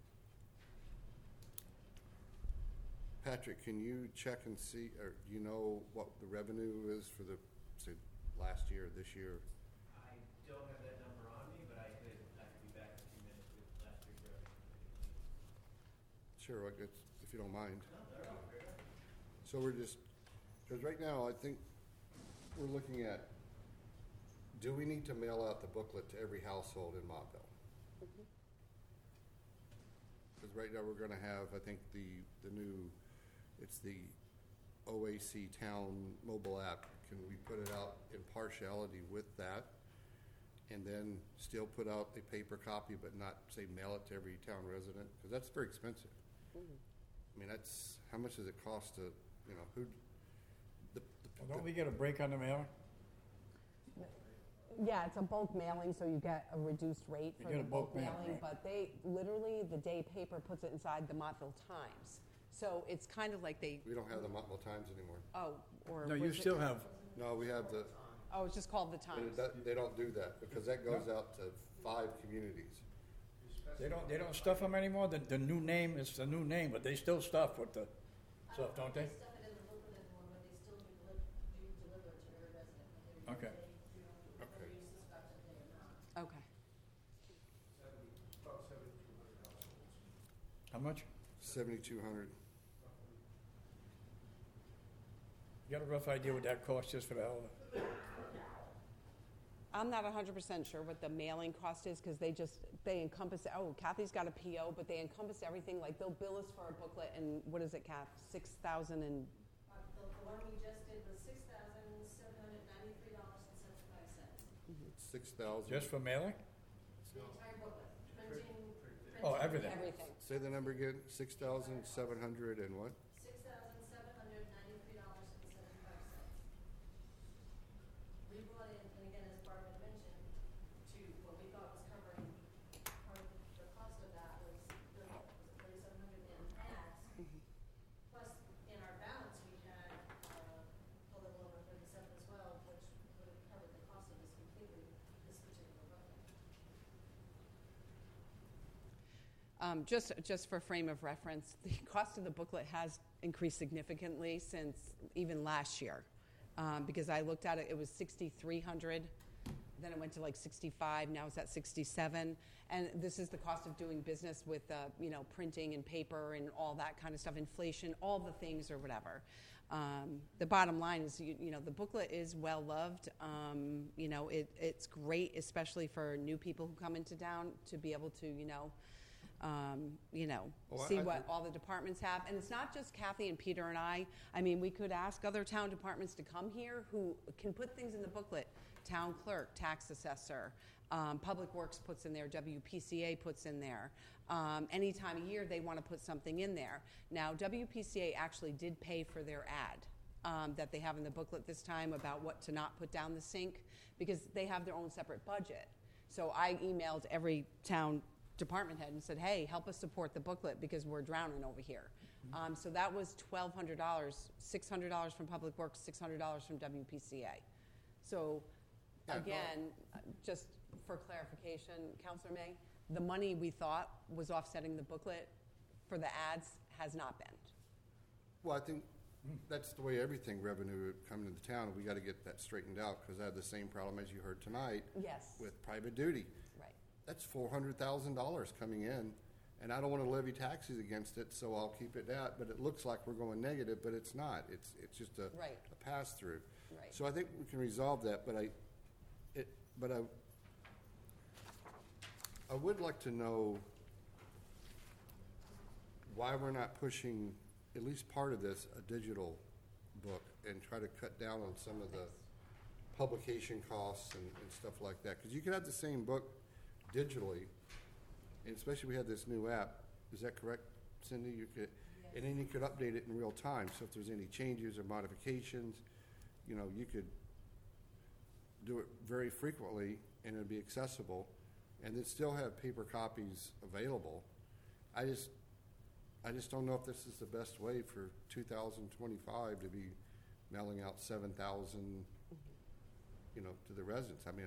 S1: Patrick, can you check and see, or do you know what the revenue is for the, say, last year, this year?
S4: I don't have that number on me, but I could be back in a few minutes with last year's revenue.
S1: Sure, if you don't mind.
S4: No, they're all fair.
S1: So we're just, because right now, I think we're looking at, do we need to mail out the booklet to every household in Montville? Because right now, we're going to have, I think, the new, it's the OAC Town mobile app. Can we put it out in partiality with that? And then still put out a paper copy, but not, say, mail it to every town resident? Because that's very expensive. I mean, that's, how much does it cost to, you know, who,
S2: Well, don't we get a break on the mailing?
S5: Yeah, it's a bulk mailing, so you get a reduced rate
S2: You
S5: for
S2: get
S5: the
S2: a bulk
S5: bulk
S2: mail,
S5: mailing,
S2: right.
S5: but they, literally, the day paper puts it inside the Montville Times. So it's kind of like they,
S1: we don't have the Montville Times anymore.
S5: or.
S2: No, you
S5: was it-
S2: still have,
S1: No, we have the,
S5: Oh, it's just called the
S1: but
S5: Times.
S1: they don't do that, because that goes out to 5 communities.
S2: they don't stuff them anymore? The new name is the new name, but they still stuff with the stuff, don't they?
S6: Stuff it in the booklet anymore, but they still do deliver to every resident. whether
S2: Okay.
S1: Okay.
S6: you suspect that they or not.
S5: Okay.
S2: How much?
S1: 7,200.
S2: You got a rough idea what that costs just for the hell of it?
S5: I'm not 100% sure what the mailing cost is, because they encompass, Kathy's got a PO, but they encompass everything, like they'll bill us for a booklet, and what is it, Kath? 6,000 and,
S6: The one we just did was $6,793.75.
S1: 6,000.
S2: Just for mailing?
S6: The entire booklet, printing.
S2: Oh, everything.
S5: everything.
S1: Say the number again, 6,700 and what?
S6: $6,793.75. We brought in, and again, as Barbara mentioned, to what we thought was covering part of the cost of that was $3,700 in ads. Plus, in our balance, we had a little over 37 as well, which would have covered the cost of this completely, this particular booklet.
S5: Just for frame of reference, the cost of the booklet has increased significantly since even last year. Because I looked at it, it was $6,300, then it went to like $65, now it's at $67. And this is the cost of doing business with, printing and paper and all that kind of stuff, inflation, all the things or whatever. The bottom line is, the booklet is well loved. It's great, especially for new people who come into town, to be able to, see what all the departments have. And it's not just Kathy and Peter and I. I mean, we could ask other town departments to come here who can put things in the booklet. Town clerk, tax assessor, Public Works puts in there, WPCA puts in there. Any time of year they want to put something in there. Now, WPCA actually did pay for their ad that they have in the booklet this time about what to not put down the sink, because they have their own separate budget. So I emailed every town department head and said, hey, help us support the booklet because we're drowning over here. So that was $1,200, $600 from Public Works, $600 from WPCA. So again, just for clarification, Councilor May, the money we thought was offsetting the booklet for the ads has not been.
S1: Well, I think that's the way everything revenue coming into town. We got to get that straightened out, because I had the same problem as you heard tonight
S5: Yes.
S1: with private duty.
S5: Right.
S1: That's $400,000 coming in, and I don't want to levy taxes against it, so I'll keep it that. But it looks like we're going negative, but it's not. It's just a
S5: Right.
S1: pass through.
S5: Right.
S1: So I think we can resolve that. But I would like to know why we're not pushing at least part of this a digital book and try to cut down on some of the publication costs and stuff like that. Because you could have the same book digitally, and especially we have this new app. Is that correct, Cindy? You could, and then you could update it in real time. So if there's any changes or modifications, you could do it very frequently and it'd be accessible, and then still have paper copies available. I just don't know if this is the best way for 2025 to be mailing out 7,000, to the residents. I mean,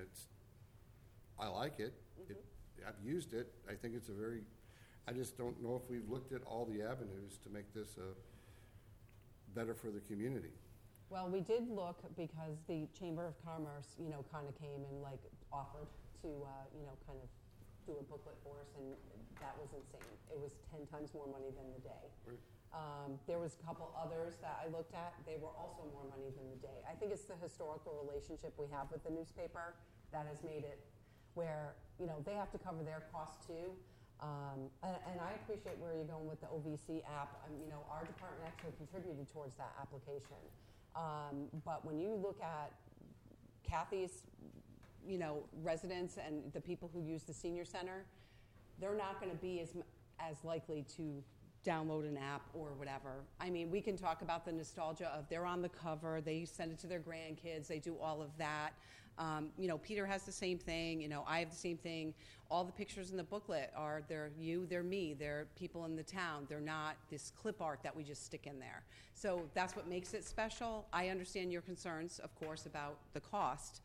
S1: I like it. I've used it. I think it's I just don't know if we've looked at all the avenues to make this better for the community.
S5: Well, we did look because the Chamber of Commerce, kind of came and offered to, kind of do a booklet for us, and that was insane. It was 10 times more money than the day.
S1: Right.
S5: There was a couple others that I looked at. They were also more money than the day. I think it's the historical relationship we have with the newspaper that has made it where, they have to cover their costs too. And I appreciate where you're going with the OVC app. Our department actually contributed towards that application. But when you look at Kathy's, residents and the people who use the senior center, they're not going to be as likely to download an app or whatever. I mean, we can talk about the nostalgia of they're on the cover, they send it to their grandkids, they do all of that. Peter has the same thing, I have the same thing. All the pictures in the booklet they're you, they're me, they're people in the town. They're not this clip art that we just stick in there. So that's what makes it special. I understand your concerns, of course, about the cost.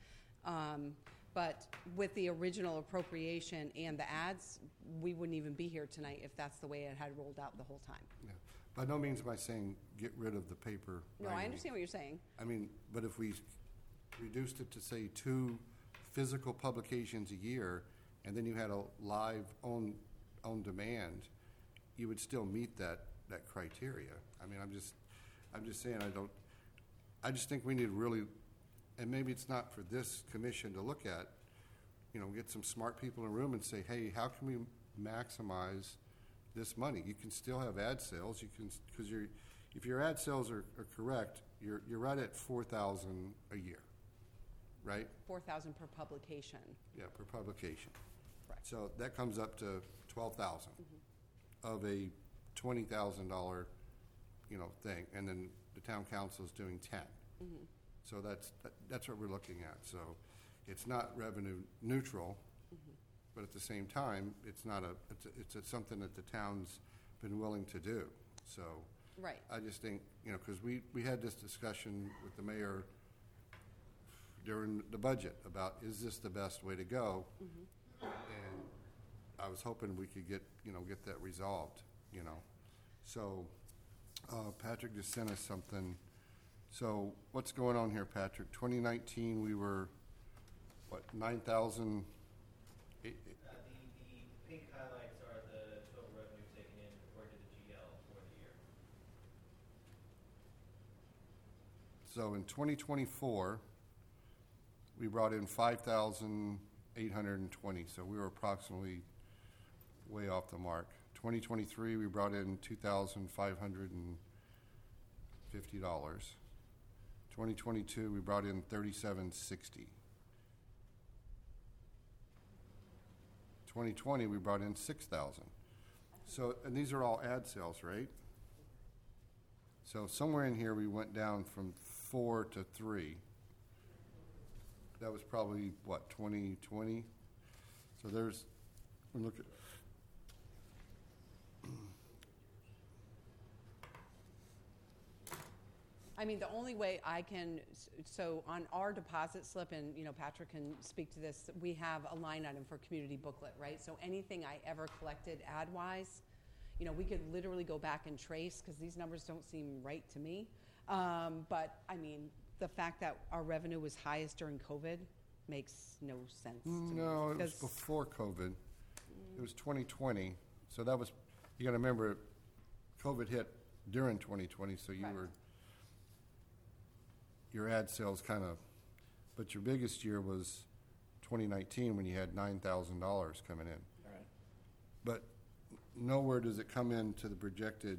S5: But with the original appropriation and the ads, we wouldn't even be here tonight if that's the way it had rolled out the whole time.
S1: Yeah. By no means am I saying get rid of the paper.
S5: No, I understand what you're saying.
S1: I mean, but if we reduced it to, say, 2 physical publications a year, and then you had a live on demand, you would still meet that criteria. I mean, I'm just saying I just think we need really, and maybe it's not for this commission to look at, get some smart people in a room and say, hey, how can we maximize this money? You can still have ad sales. You can, because if your ad sales are correct, you're right at 4,000 a year, right?
S5: 4,000 per publication.
S1: Yeah, per publication.
S5: Correct.
S1: So that comes up to 12,000 of a $20,000, thing, and then the town council is doing 10. So that's what we're looking at. So it's not revenue neutral, but at the same time, it's something that the town's been willing to do. So
S5: Right.
S1: I just think, because we had this discussion with the mayor during the budget about, is this the best way to go? And I was hoping we could get that resolved, So Patrick just sent us something. So what's going on here, Patrick? 2019, we were, 9,000?
S4: The pink highlights are the total revenue taken in according to the GL for the year.
S1: So in 2024, we brought in 5,820, so we were approximately way off the mark. 2023, we brought in $2,550. 2022, we brought in $3,760. 2020, we brought in $6,000. So, and these are all ad sales, right? So somewhere in here, we went down from 4 to 3. That was probably, 2020? So there's, look at,
S5: I mean, the only way I can, so on our deposit slip, and, Patrick can speak to this, we have a line item for community booklet, right? So anything I ever collected ad-wise, we could literally go back and trace, because these numbers don't seem right to me. But, I mean, the fact that our revenue was highest during COVID makes no sense to me.
S1: no, it was before COVID. It was 2020. So that was, you got to remember, COVID hit during 2020, so you
S5: Right.
S1: were, your ad sales kind of, but your biggest year was 2019 when you had $9,000 coming in.
S2: All right.
S1: But nowhere does it come into the projected,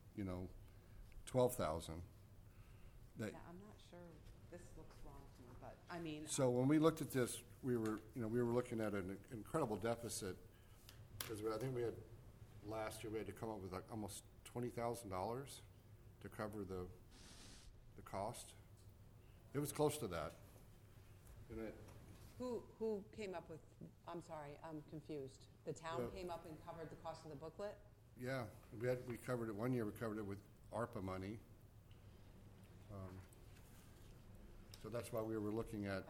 S1: 12,000.
S5: Yeah, I'm not sure, this looks wrong to me, but, I mean,
S1: So when we looked at this, we were looking at an incredible deficit, because I think we had, last year, we had to come up with almost $20,000 to cover the cost. It was close to that. And
S5: Who came up with, I'm sorry, I'm confused. The town
S1: Well-
S5: came up and covered the cost of the booklet?
S1: Yeah, we covered it, one year we covered it with ARPA money. So that's why we were looking at,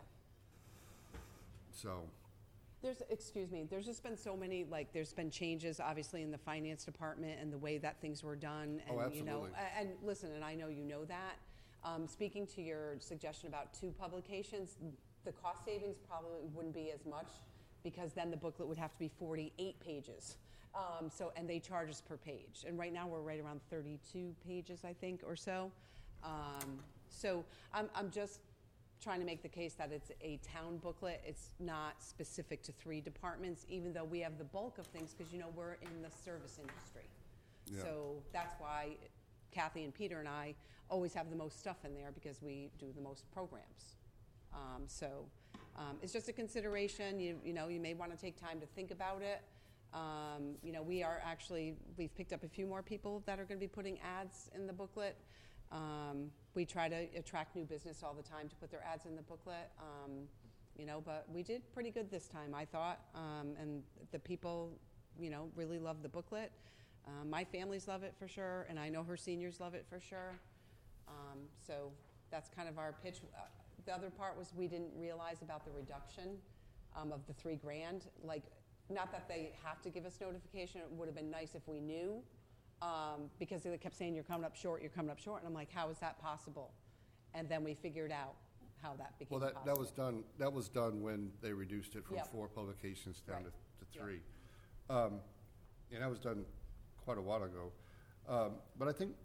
S1: so,
S5: Excuse me, there's just been so many, like, there's been changes, obviously, in the finance department and the way that things were done.
S1: Oh,
S5: And, you know,
S1: absolutely.
S5: and listen, and I know you know that. Speaking to your suggestion about 2 publications, the cost savings probably wouldn't be as much because then the booklet would have to be 48 pages. And they charge us per page. And right now, we're right around 32 pages, I think, or so. So I'm just trying to make the case that it's a town booklet. It's not specific to 3 departments, even though we have the bulk of things, because, you know, we're in the service industry.
S1: Yeah.
S5: So that's why Kathy and Peter and I always have the most stuff in there, because we do the most programs. It's just a consideration. You know, you may want to take time to think about it. You know, we've picked up a few more people that are going to be putting ads in the booklet. We try to attract new business all the time to put their ads in the booklet, you know, but we did pretty good this time, I thought, and the people, you know, really love the booklet. My families love it for sure, and I know her seniors love it for sure. So that's kind of our pitch. The other part was we didn't realize about the reduction of the $3,000. Like, not that they have to give us notification. It would have been nice if we knew. Because they kept saying, you're coming up short, you're coming up short. And I'm like, how is that possible? And then we figured out how that became
S1: well,
S5: possible.
S1: that was done when they reduced it from
S5: Yep.
S1: 4 publications down
S5: Right.
S1: to 3. And that was done quite a while ago. But I think,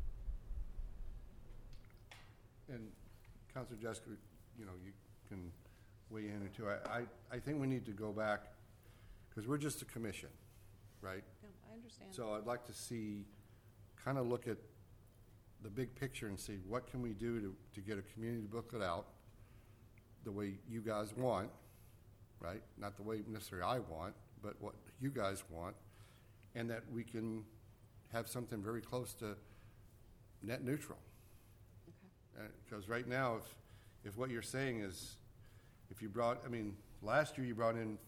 S1: and Councilor Jessica, you know, you can weigh in too. I think we need to go back, because we're just a commission, right?
S5: No, I understand.
S1: So I'd like to see, kind of look at the big picture and see what can we do to get a community booklet out the way you guys want, right? Not the way necessarily I want, but what you guys want, and that we can have something very close to net neutral.
S5: Okay.
S1: Because right now, if what you're saying is, if you brought, I mean, last year you brought in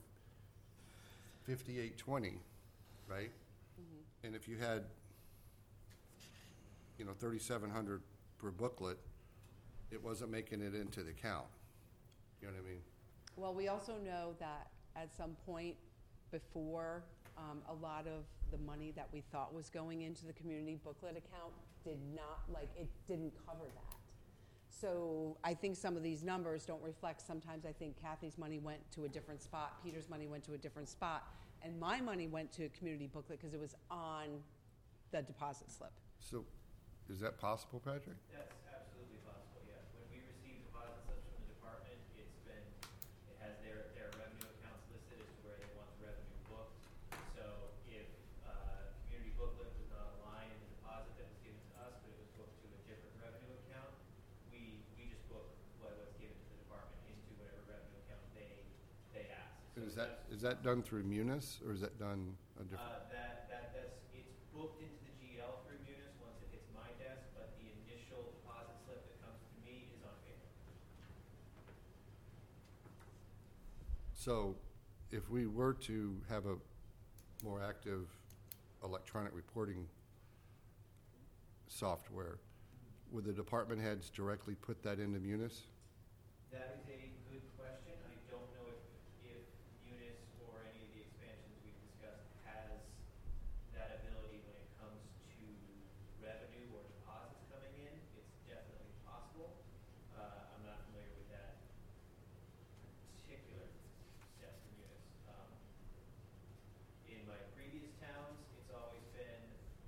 S1: 5820, right?
S5: Mm-hmm.
S1: And if you had, you know, 3,700 per booklet, it wasn't making it into the count. You know what I mean?
S5: Well, we also know that at some point before, a lot of the money that we thought was going into the community booklet account it didn't cover that. So I think some of these numbers don't reflect. Sometimes I think Kathy's money went to a different spot, Peter's money went to a different spot, and my money went to a community booklet because it was on the deposit slip.
S1: So, is that possible, Patrick?
S4: That's absolutely possible, yeah. When we receive deposit slips from the department, it has their revenue accounts listed as to where they want the revenue booked. So if community booklet was not a line in the deposit that was given to us, but it was booked to a different revenue account, we just book what's given to the department into whatever revenue account they ask.
S1: And
S4: So
S1: is that done through Munis, or is that done a different?
S4: it's booked into the GL through Munis once it hits my desk, but the initial deposit slip that comes to me is on paper.
S1: So, if we were to have a more active electronic reporting software, would the department heads directly put that into Munis?
S4: That is a good question. I don't know if Munis or any of the expansions we've discussed has that ability when it comes to revenue or deposits coming in. It's definitely possible. I'm not familiar with that particular step for Munis. In my previous towns, it's always been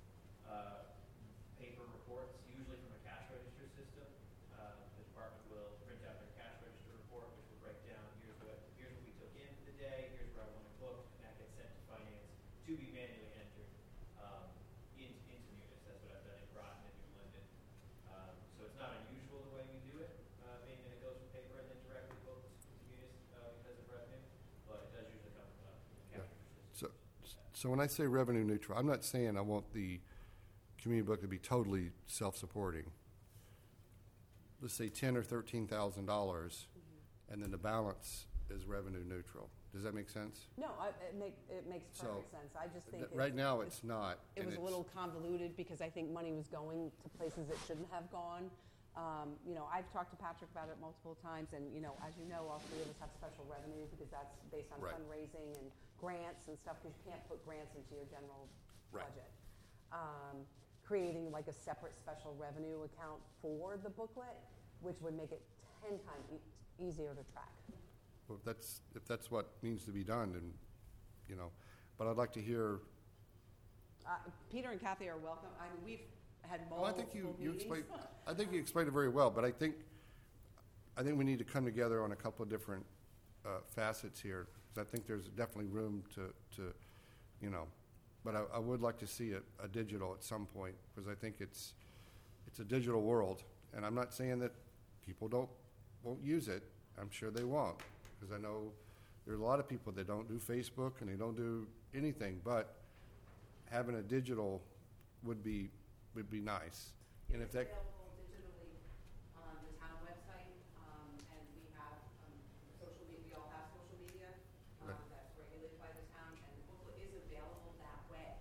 S4: paper reports, usually from a cash register system. The department will print out their cash register report, which will break down, here's what we took in for the day, here's where I want it booked, and that gets sent to finance to be manually entered into Munis. That's what I've done in Groton and New London. So it's not unusual the way we do it, being that it goes from paper and then directly booked to Munis because of revenue, but it does usually come from the cash register system.
S1: So when I say revenue neutral, I'm not saying I want the community book to be totally self-supporting. Let's say $10,000 or $13,000, and then the balance is revenue neutral. Does that make sense?
S5: No, it makes
S1: So,
S5: perfect sense. I just think
S1: Right now, it's not.
S5: it
S1: and
S5: was a
S1: it's-
S5: little convoluted because I think money was going to places it shouldn't have gone. I've talked to Patrick about it multiple times, and, as you know, all three of us have special revenue because that's based on
S1: Right.
S5: fundraising and grants and stuff, because you can't put grants into your general
S1: Right.
S5: budget. Creating like a separate special revenue account for the booklet, which would make it 10 times easier to track.
S1: Well, if that's what needs to be done, and, but I'd like to hear,
S5: Peter and Kathy are welcome. I mean, we've had
S1: well,
S5: multiple
S1: I think you
S5: meetings.
S1: explained, I think you explained it very well, but I think we need to come together on a couple of different facets here. 'Cause I think there's definitely room to but I would like to see a digital at some point, because I think it's a digital world, and I'm not saying that people won't use it. I'm sure they won't, because I know there's a lot of people that don't do Facebook and they don't do anything, but having a digital would be nice. And if
S7: It's
S1: that,
S7: available digitally on the town website, and we have social media, we all have social media
S1: Right.
S7: that's regulated by the town, and the booklet is available that way.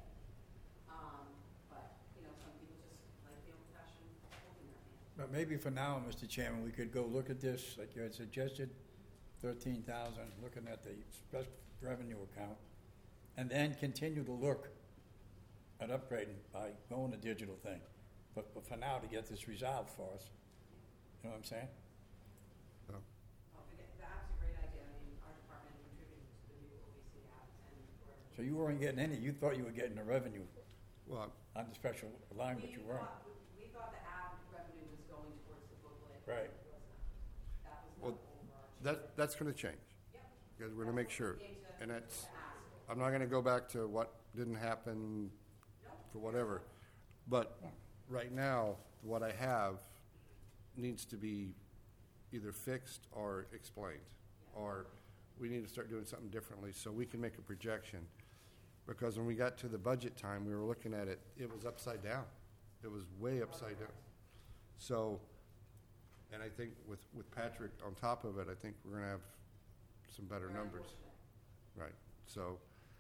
S7: But, some people just like the old-fashioned book in their hand.
S2: But maybe for now, Mr. Chairman, we could go look at this, like you had suggested, 13,000, looking at the special revenue account, and then continue to look at upgrading by going to digital thing. But for now, to get this resolved for us, you know what I'm saying?
S7: Oh, that's a great idea. I mean, our department contributed to the new OBC app, and we're.
S2: So you weren't getting any, you thought you were getting the revenue
S1: well,
S2: on the special line, but you weren't.
S7: We thought the ad revenue was going towards the booklet.
S2: Right.
S7: It was not. That was
S1: Well,
S7: not overarching.
S1: that's going to change.
S7: Yep.
S1: Because we're going to make sure.
S7: Came to-
S1: And that's,
S7: to ask.
S1: I'm not going to go back to what didn't happen for whatever. But right now, what I have needs to be either fixed or explained. Or we need to start doing something differently so we can make a projection. Because when we got to the budget time, we were looking at it, it was upside down. It was way upside down. So, and I think with Patrick on top of it, I think we're going to have some better numbers. Right. So,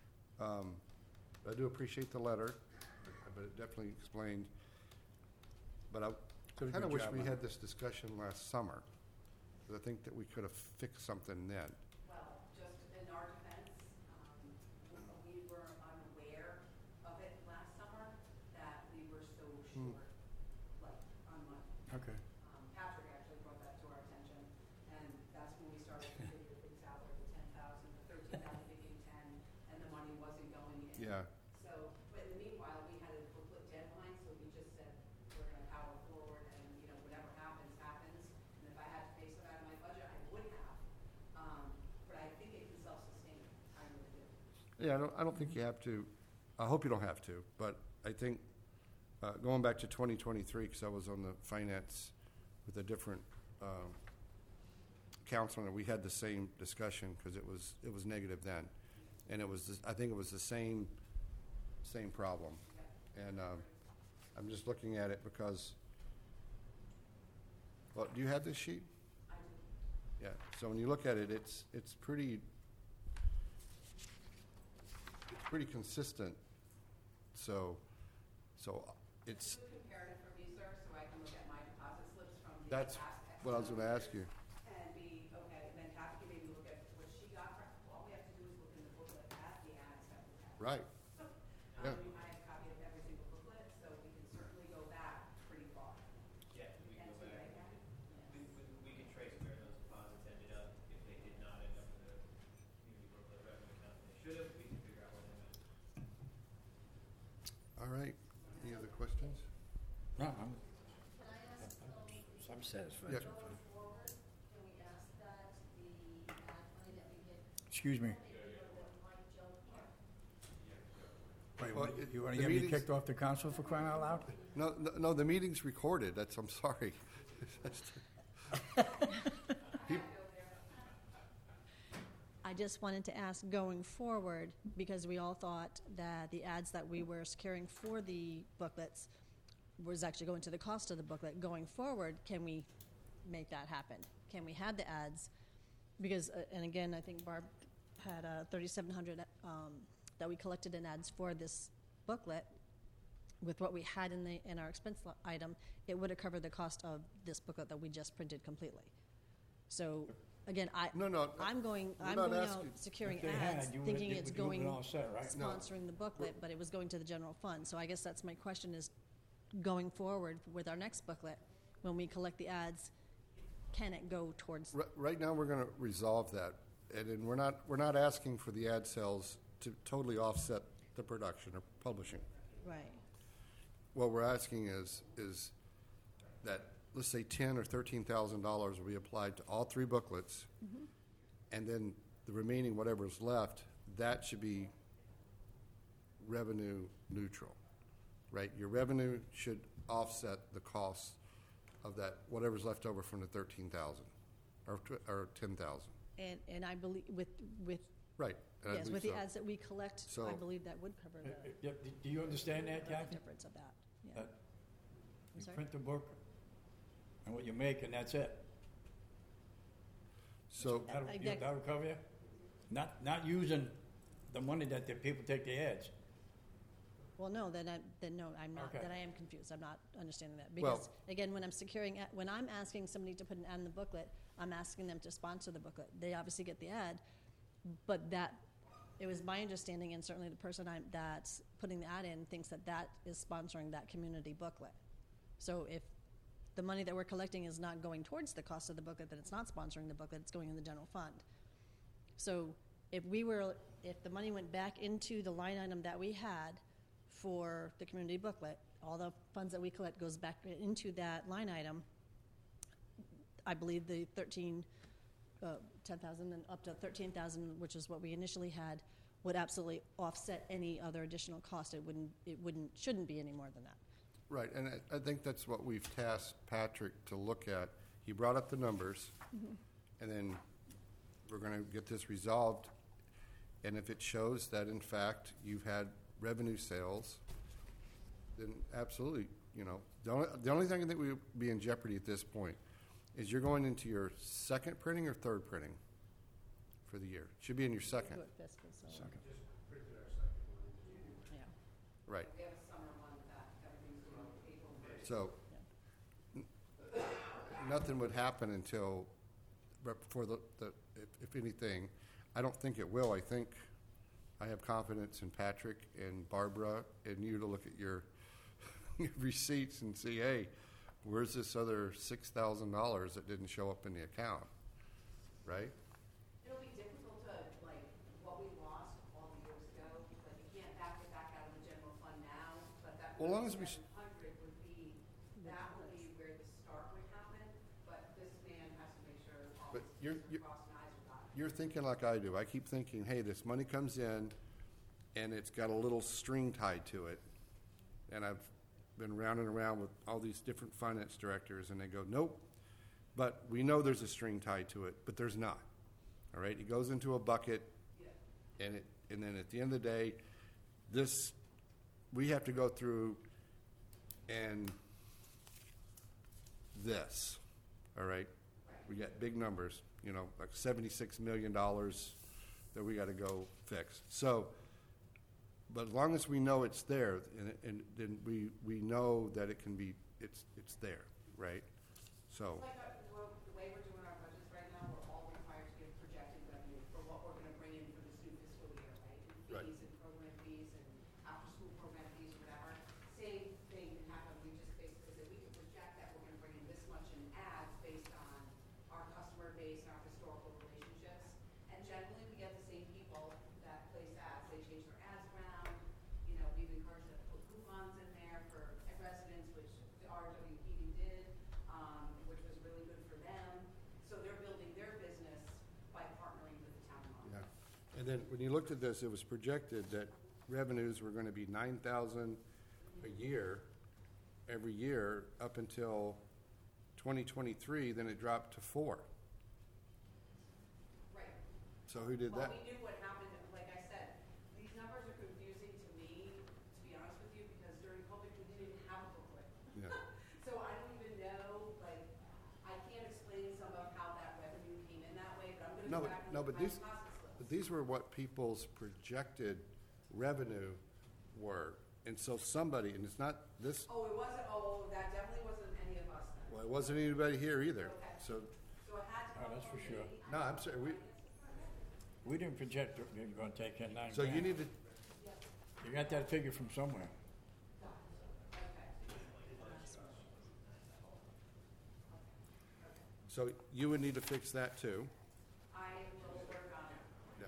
S1: I do appreciate the letter, but it definitely explained. But I
S2: Did a
S1: kind of
S2: good
S1: wish
S2: job
S1: we
S2: on
S1: had this discussion last summer, because I think that we could have fixed something then.
S7: Well, just in our defense, we were unaware of it last summer, that we were so short, like, on money.
S2: Okay.
S7: Patrick actually brought that to our attention, and that's when we started to figure things out, like the 10,000, the 13,000 became 10, and the money wasn't going in.
S1: Yeah.
S7: So, but in the meanwhile, we had a booklet deadline, so we just said, we're gonna power forward, and, whatever happens, happens. And if I had to pay some out of my budget, I would have. But I think it can self-sustain, I really do.
S1: Yeah, I don't think you have to. I hope you don't have to, but I think going back to 2023, because I was on the finance with a different council, and we had the same discussion because it was negative then, and I think it was the same problem, and I'm just looking at it because. Well, do you have this sheet?
S7: I do.
S1: Yeah. So when you look at it, it's pretty consistent. So it's.
S7: Do a comparative for me, sir, so I can look at my deposit slips from the
S1: That's
S7: past X
S1: what I was going to
S7: number of
S1: ask you.
S7: years, and be, okay, then Kathy can maybe look at what she got for, all we have to do is look in the booklet at the ads that we have.
S1: Right. Yeah.
S7: I have a copy of every single booklet, so we can certainly go back pretty far.
S4: Yeah, we can
S7: And
S4: go
S7: see
S4: back.
S7: right now.
S4: We can trace where those deposits ended up. If they did not end up in the community booklet revenue account, they should have, we can figure out where they went.
S1: All right. Any other questions?
S2: No,
S6: Can I ask,
S2: I'm satisfied.
S1: Yeah.
S6: going forward, can we ask that the ad money that we get,
S2: Excuse me.
S6: maybe go to Mike Joe Park?
S2: Wait,
S1: Well,
S2: you want
S1: the
S2: to get me
S1: meetings-
S2: kicked off the council for crying out loud?
S1: No, the meeting's recorded. I'm sorry.
S8: I just wanted to ask, going forward, because we all thought that the ads that we were securing for the booklets was actually going to the cost of the booklet. Going forward, can we make that happen? Can we have the ads Because, and again, I think Barb had 3,700 that we collected in ads for this booklet. With what we had in our expense item, it would have covered the cost of this booklet that we just printed completely. So, again,
S1: No,
S8: I'm going
S1: not
S8: out
S1: asking-
S8: securing
S2: If they
S8: ads,
S2: had, you
S8: thinking
S2: would-
S8: it's
S2: it would've been
S8: going
S2: all set, right?
S1: No.
S8: sponsoring the booklet, but it was going to the general fund. So I guess that's my question is, going forward with our next booklet, when we collect the ads, can it go towards?
S1: Right now, we're going to resolve that, and then we're not asking for the ad sales to totally offset the production or publishing.
S8: Right.
S1: What we're asking is that, let's say, $10,000 or $13,000 will be applied to all three booklets, and then the remaining whatever's left, that should be revenue neutral, right? Your revenue should offset the cost of that whatever's left over from the 13,000 or 10,000.
S8: And I believe with
S1: Right. and I
S8: yes,
S1: believe
S8: with the
S1: so.
S8: ads that we collect,
S1: So-
S8: I believe that would cover the
S2: Do you understand that, Kathy?
S8: difference of that. Yeah.
S2: That
S8: I'm
S2: You
S8: sorry?
S2: print the book and what you make, and that's it.
S1: So,
S2: That'll cover you? Not using the money that the people take the ads.
S8: Well, no, then no, I'm not.
S2: Okay.
S8: Then I am confused. I'm not understanding that
S1: Well-
S8: because again, when I'm asking somebody to put an ad in the booklet, I'm asking them to sponsor the booklet. They obviously get the ad, but it was my understanding, and certainly the person that's putting the ad in thinks that is sponsoring that community booklet. So if the money that we're collecting is not going towards the cost of the booklet, then it's not sponsoring the booklet. It's going in the general fund. So if the money went back into the line item that we had for the community booklet, all the funds that we collect goes back into that line item. I believe the 10,000 and up to 13,000, which is what we initially had, would absolutely offset any other additional cost. Shouldn't be any more than that.
S1: right, and I think that's what we've tasked Patrick to look at. He brought up the numbers, and then we're going to get this resolved. And if it shows that, in fact, you've had revenue sales, then absolutely, the only thing I think would be in jeopardy at this point is you're going into your second printing or third printing for the year. Should be in your second,
S8: Do it fiscal, so,
S2: Second.
S8: yeah.
S1: right.
S7: We have a summer one that everything's due April 1st.
S1: So, nothing would happen until, right before if anything, I don't think it will. I have confidence in Patrick and Barbara and you to look at your receipts and see, hey, where's this other $6,000 that didn't show up in the account, right?
S7: It'll be difficult to, what we lost all the years ago, you can't back it back out of the general fund now, but that
S1: Well, as long as we
S7: 700 would be, that would be where the start would happen, but this man has to make sure all
S1: But
S7: his
S1: you're-
S7: T's are crossed and I's are dotted.
S1: You're thinking like I do. I keep thinking, hey, this money comes in, and it's got a little string tied to it. And I've been round and around with all these different finance directors, and they go, nope. But we know there's a string tied to it, but there's not. All right? It goes into a bucket, and then at the end of the day, we have to go through and this. All right? We got big numbers, like $76 million that we got to go fix. So, but as long as we know it's there, and then we know that it's there, right? So,
S7: The way we're doing our budgets right now, we're all required to give projected revenue for what we're gonna bring in for this new fiscal year, right?
S1: Right.
S7: Fees and program fees and after-school program fees, whatever. Same thing can happen, we just basically said we can project that we're gonna bring in this much in ads based on our customer base and our historical relationships. And generally, we get the same people that place ads, they change their ads around. We've encouraged them to put coupons in there for residents, which the RWPD did, which was really good for them. So they're building their business by partnering with the town of Monmouth.
S1: yeah. And then when you looked at this, it was projected that revenues were going to be $9,000 a year, every year, up until 2023, then it dropped to $4,000.
S7: Right.
S1: So who did
S7: Well,
S1: that?
S7: we knew what happened, like I said, these numbers are confusing to me, to be honest with you, because during COVID, we didn't even have a booklet.
S1: Yeah.
S7: So I don't even know, I can't explain some of how that revenue came in that way, but I'm gonna
S1: No,
S7: go
S1: but,
S7: back and
S1: no,
S7: look
S1: but
S7: at my
S1: these,
S7: deposits list.
S1: but these were what people's projected revenue were. And so somebody, and it's not this,
S7: Oh, it wasn't, oh, that definitely wasn't any of us then.
S1: well, it wasn't anybody here either.
S7: Okay.
S1: So,
S7: So it had to
S2: Oh,
S7: come
S2: that's
S7: from
S2: for sure.
S7: me.
S1: no, I'm sorry,
S2: We didn't project that you're gonna take in 9
S1: so you
S2: grand.
S1: need to,
S2: You got that figure from somewhere.
S1: so you would need to fix that too.
S7: I will work on it.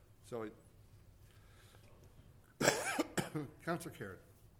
S1: Yeah. So, Counselor Karen.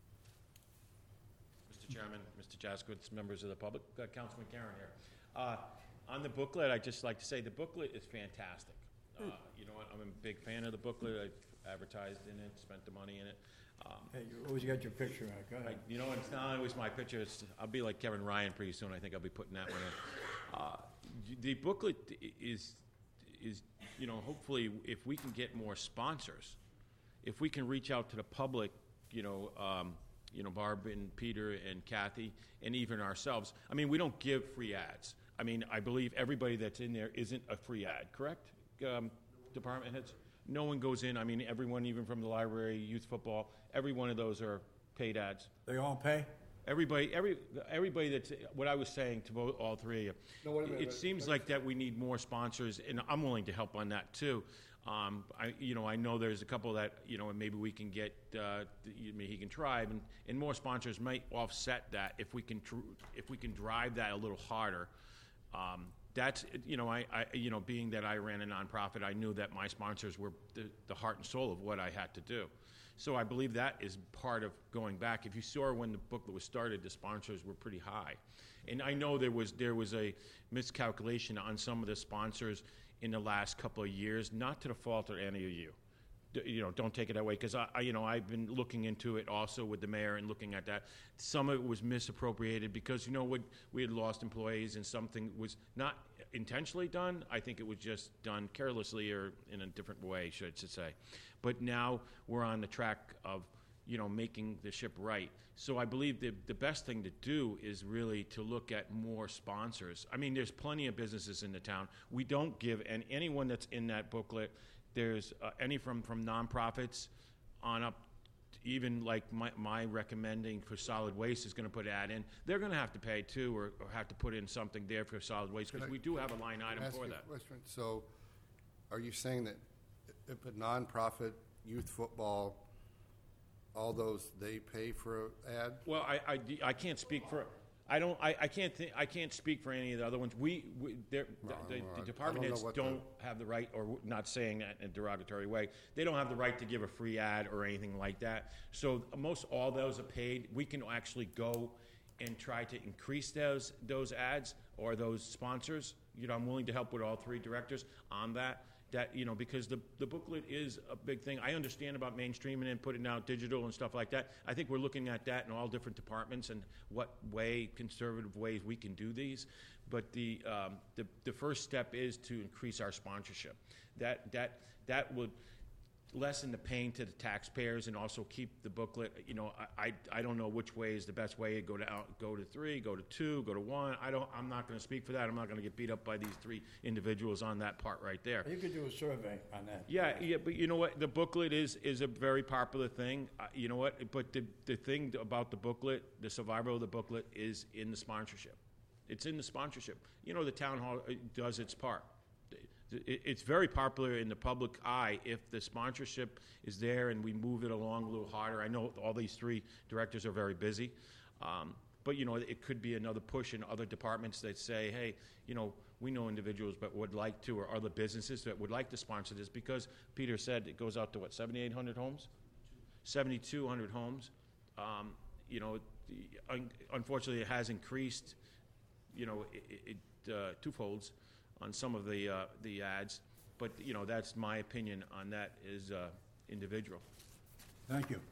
S9: Mr. Chairman, Mr. Jaskowitz, members of the public, Councilman Karen here. On the booklet, I'd just like to say the booklet is fantastic. You know what, I'm a big fan of the booklet. I've advertised in it, spent the money in it.
S2: Hey, you always got your picture on it. Go ahead.
S9: You know, it's not always my picture. I'll be like Kevin Ryan pretty soon. I think I'll be putting that one in. The booklet is, you know, hopefully if we can get more sponsors, if we can reach out to the public, you know, Barb and Peter and Kathy and even ourselves. I mean, we don't give free ads. I mean, I believe everybody that's in there isn't a free ad, correct? Department heads? No one goes in. I mean, everyone, even from the library, youth football, every one of those are paid ads.
S2: They all pay?
S9: Everybody that's, what I was saying to all three of you,
S1: No, wait a minute,
S9: it seems like that we need more sponsors, and I'm willing to help on that too. I know there's a couple that, you know, maybe we can get, he can try, and more sponsors might offset that if we can drive that a little harder. That's, you know, being that I ran a nonprofit, I knew that my sponsors were the heart and soul of what I had to do. So I believe that is part of going back. If you saw when the booklet was started, the sponsors were pretty high. And I know there was a miscalculation on some of the sponsors in the last couple of years, not to the fault of any of you. You know, don't take it that way, because I've been looking into it also with the mayor and looking at that. Some of it was misappropriated because, you know, we had lost employees and something was not intentionally done. I think it was just done carelessly or in a different way, I should say. But now we're on the track of, you know, making the ship right. So I believe the best thing to do is really to look at more sponsors. I mean, there's plenty of businesses in the town. We don't give, and anyone that's in that booklet, there's any from nonprofits on up, even like my recommending for solid waste is going to put an ad in. They're going to have to pay too, or have to put in something there for solid waste, because we do have a line item
S1: Ask
S9: for
S1: you a
S9: that.
S1: question. So, are you saying that if a nonprofit, youth football, all those, they pay for an ad?
S9: Well, I can't speak for. I can't speak for any of the other ones. The department
S1: I don't
S9: heads
S1: know what
S9: don't have the right, or not saying that in a derogatory way, they don't have the right to give a free ad or anything like that. So most all those are paid. We can actually go and try to increase those ads or those sponsors. You know, I'm willing to help with all three directors on that. That, you know, because the booklet is a big thing. I understand about mainstreaming and putting out digital and stuff like that. I think we're looking at that in all different departments and what conservative ways we can do these. But the first step is to increase our sponsorship. That would lessen the pain to the taxpayers and also keep the booklet. You know, I don't know which way is the best way. Go to 3, go to 2, go to 1. I'm not going to speak for that. I'm not going to get beat up by these 3 individuals on that part right there.
S2: You could do a survey on that.
S9: Yeah, but you know what? The booklet is a very popular thing. You know what? But the thing about the booklet, the survival of the booklet, is in the sponsorship. It's in the sponsorship. You know, the town hall does its part. It's very popular in the public eye if the sponsorship is there and we move it along a little harder. I know all these 3 directors are very busy, but, you know, it could be another push in other departments that say, hey, you know, we know individuals but would like to, or other businesses that would like to sponsor this, because Peter said it goes out to, 7,800 homes? 7,200 homes. You know, unfortunately, it has increased, you know, twofolds on some of the ads, but, you know, that's my opinion on that is individual.
S2: Thank you.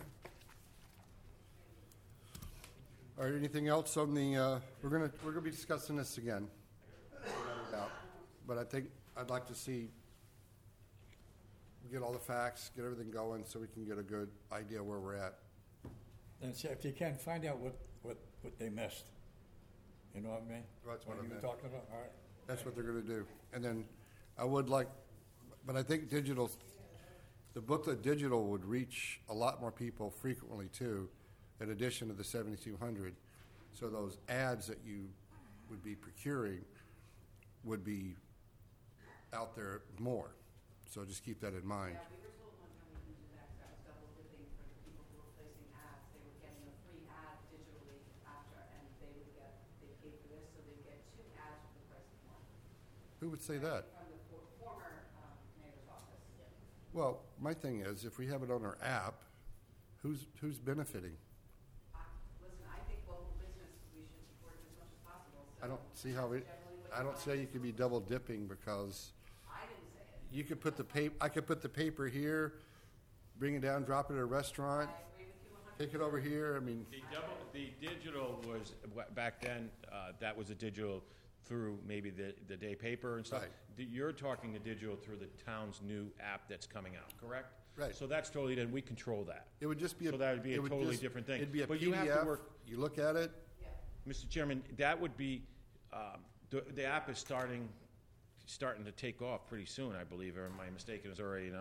S1: All right, anything else on the, we're gonna be discussing this again. But I think I'd like to see, get all the facts, get everything going so we can get a good idea where we're at.
S2: And see if you can, find out what they missed. You know what I mean?
S1: That's what I
S2: you were
S1: meant.
S2: talking about? All right.
S1: That's what they're gonna do. And then I would like, but I think digital, the booklet digital would reach a lot more people frequently too, in addition to the 7,200. So those ads that you would be procuring would be out there more. So just keep that in mind.
S7: Yeah, we were told one time we can do that, 'cause that was double dipping for the people who were placing ads. They were getting a free ad digitally after, and they paid for this, so they'd get 2 ads for the price of 1.
S1: Who would say that?
S7: From the former mayor's office.
S1: Well, my thing is, if we have it on our app, who's benefiting?
S7: Listen, I think local business, we should support it as much as possible. So
S1: I don't see how it, I don't say you could be double dipping because
S7: I didn't say it.
S1: you could put the I could put the paper here, bring it down, drop it at a restaurant,
S7: I agree with you 100%.
S1: take it over here. I mean,
S9: The digital was, back then, that was a digital through maybe the day paper and stuff.
S1: Right.
S9: You're talking the digital through the town's new app that's coming out, correct?
S1: Right.
S9: So that's totally, then we control that.
S1: it would just be a.
S9: So that would be a
S1: it would
S9: totally
S1: just-
S9: different thing.
S1: It'd be a
S9: But
S1: PDF.
S9: you have to work-
S1: You look at it.
S9: Mr. Chairman, that would be, the app is starting to take off pretty soon, I believe, or am I mistaken, it's already,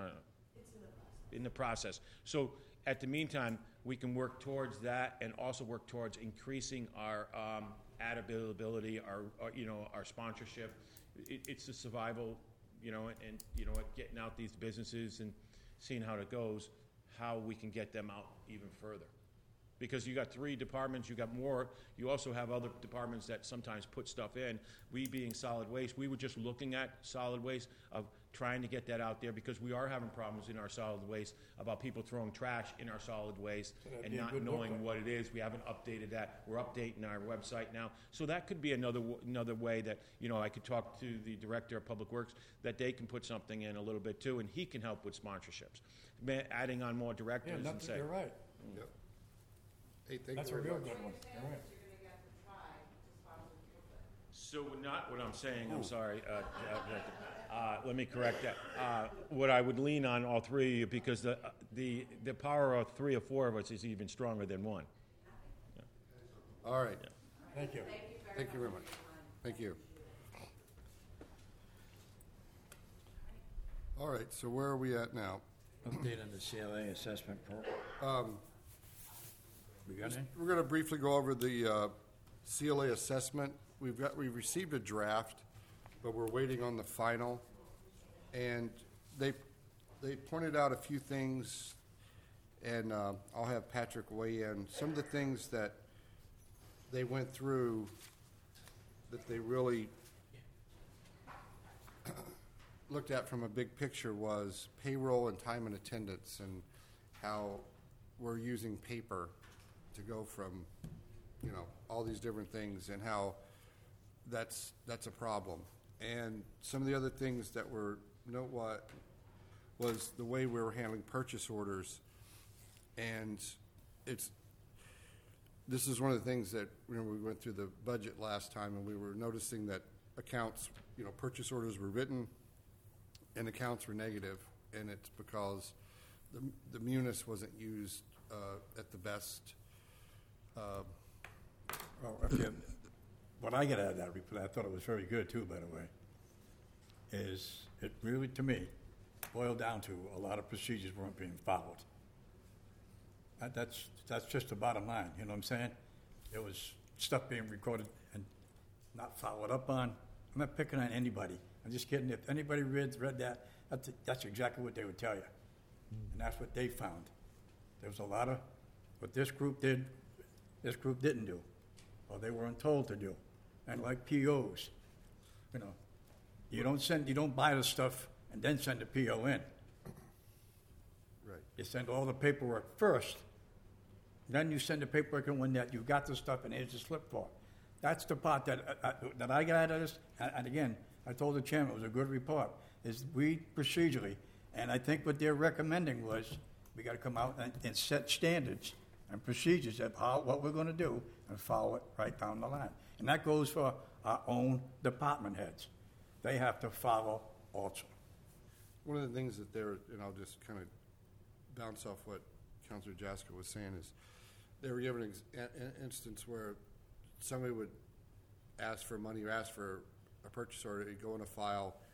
S9: in the process. So, at the meantime, we can work towards that and also work towards increasing our ad availability, our sponsorship. It's a survival, and, getting out these businesses and seeing how it goes, how we can get them out even further. Because you got 3 departments, you got more, you also have other departments that sometimes put stuff in. We being solid waste, we were just looking at solid waste, of trying to get that out there, because we are having problems in our solid waste about people throwing trash in our solid waste
S2: that'd
S9: and
S2: be a
S9: not
S2: good
S9: knowing
S2: booklet.
S9: what it is. We haven't updated that. We're updating our website now. So that could be another way that, I could talk to the Director of Public Works, that they can put something in a little bit too, and he can help with sponsorships. Adding on more
S2: Yeah,
S9: directors and say.
S2: you're right.
S1: Yep. Hey, thank
S2: That's
S1: you
S2: a
S1: very
S2: real
S1: much.
S2: good one. You're right.
S7: You're gonna get the tribe to sponsor the booklet.
S9: So not what I'm saying, I'm sorry, let me correct that. What I would lean on all 3, because the power of 3 or 4 of us is even stronger than 1.
S1: All right.
S2: Thank you.
S1: Thank you very much. Thank you. All right, so where are we at now?
S2: Update on the CLA assessment program. We got any?
S1: We're going to briefly go over the CLA assessment. We've received a draft, but we're waiting on the final. And they pointed out a few things, and I'll have Patrick weigh in. Some of the things that they went through that they really looked at from a big picture was payroll and time and attendance, and how we're using paper to go from, all these different things, and how that's a problem. And some of the other things that were was the way we were handling purchase orders, and this is one of the things that, we went through the budget last time, and we were noticing that accounts, purchase orders were written and accounts were negative, and it's because the munis wasn't used at the best.
S2: Well, what I get out of that report, I thought it was very good too, by the way, is it really, to me, boiled down to a lot of procedures weren't being followed. That's just the bottom line, you know what I'm saying? There was stuff being recorded and not followed up on. I'm not picking on anybody. I'm just kidding. If anybody read that, that's exactly what they would tell you. And that's what they found. There was a lot of what this group did, this group didn't do, or they weren't told to do. And like POs, you don't buy the stuff and then send the PO in.
S1: Right.
S2: You send all the paperwork first, then you send the paperwork in when that you got the stuff and here's the slip for. That's the part that I got out of this. And again, I told the chairman it was a good report. Is we procedurally, and I think what they're recommending was we got to come out and set standards and procedures of what we're going to do and follow it right down the line. And that goes for our own department heads. They have to follow also.
S1: One of the things that and I'll just kind of bounce off what Councilor Jaska was saying, is they were given an instance where somebody would ask for money or ask for a purchase order, it'd go in a file,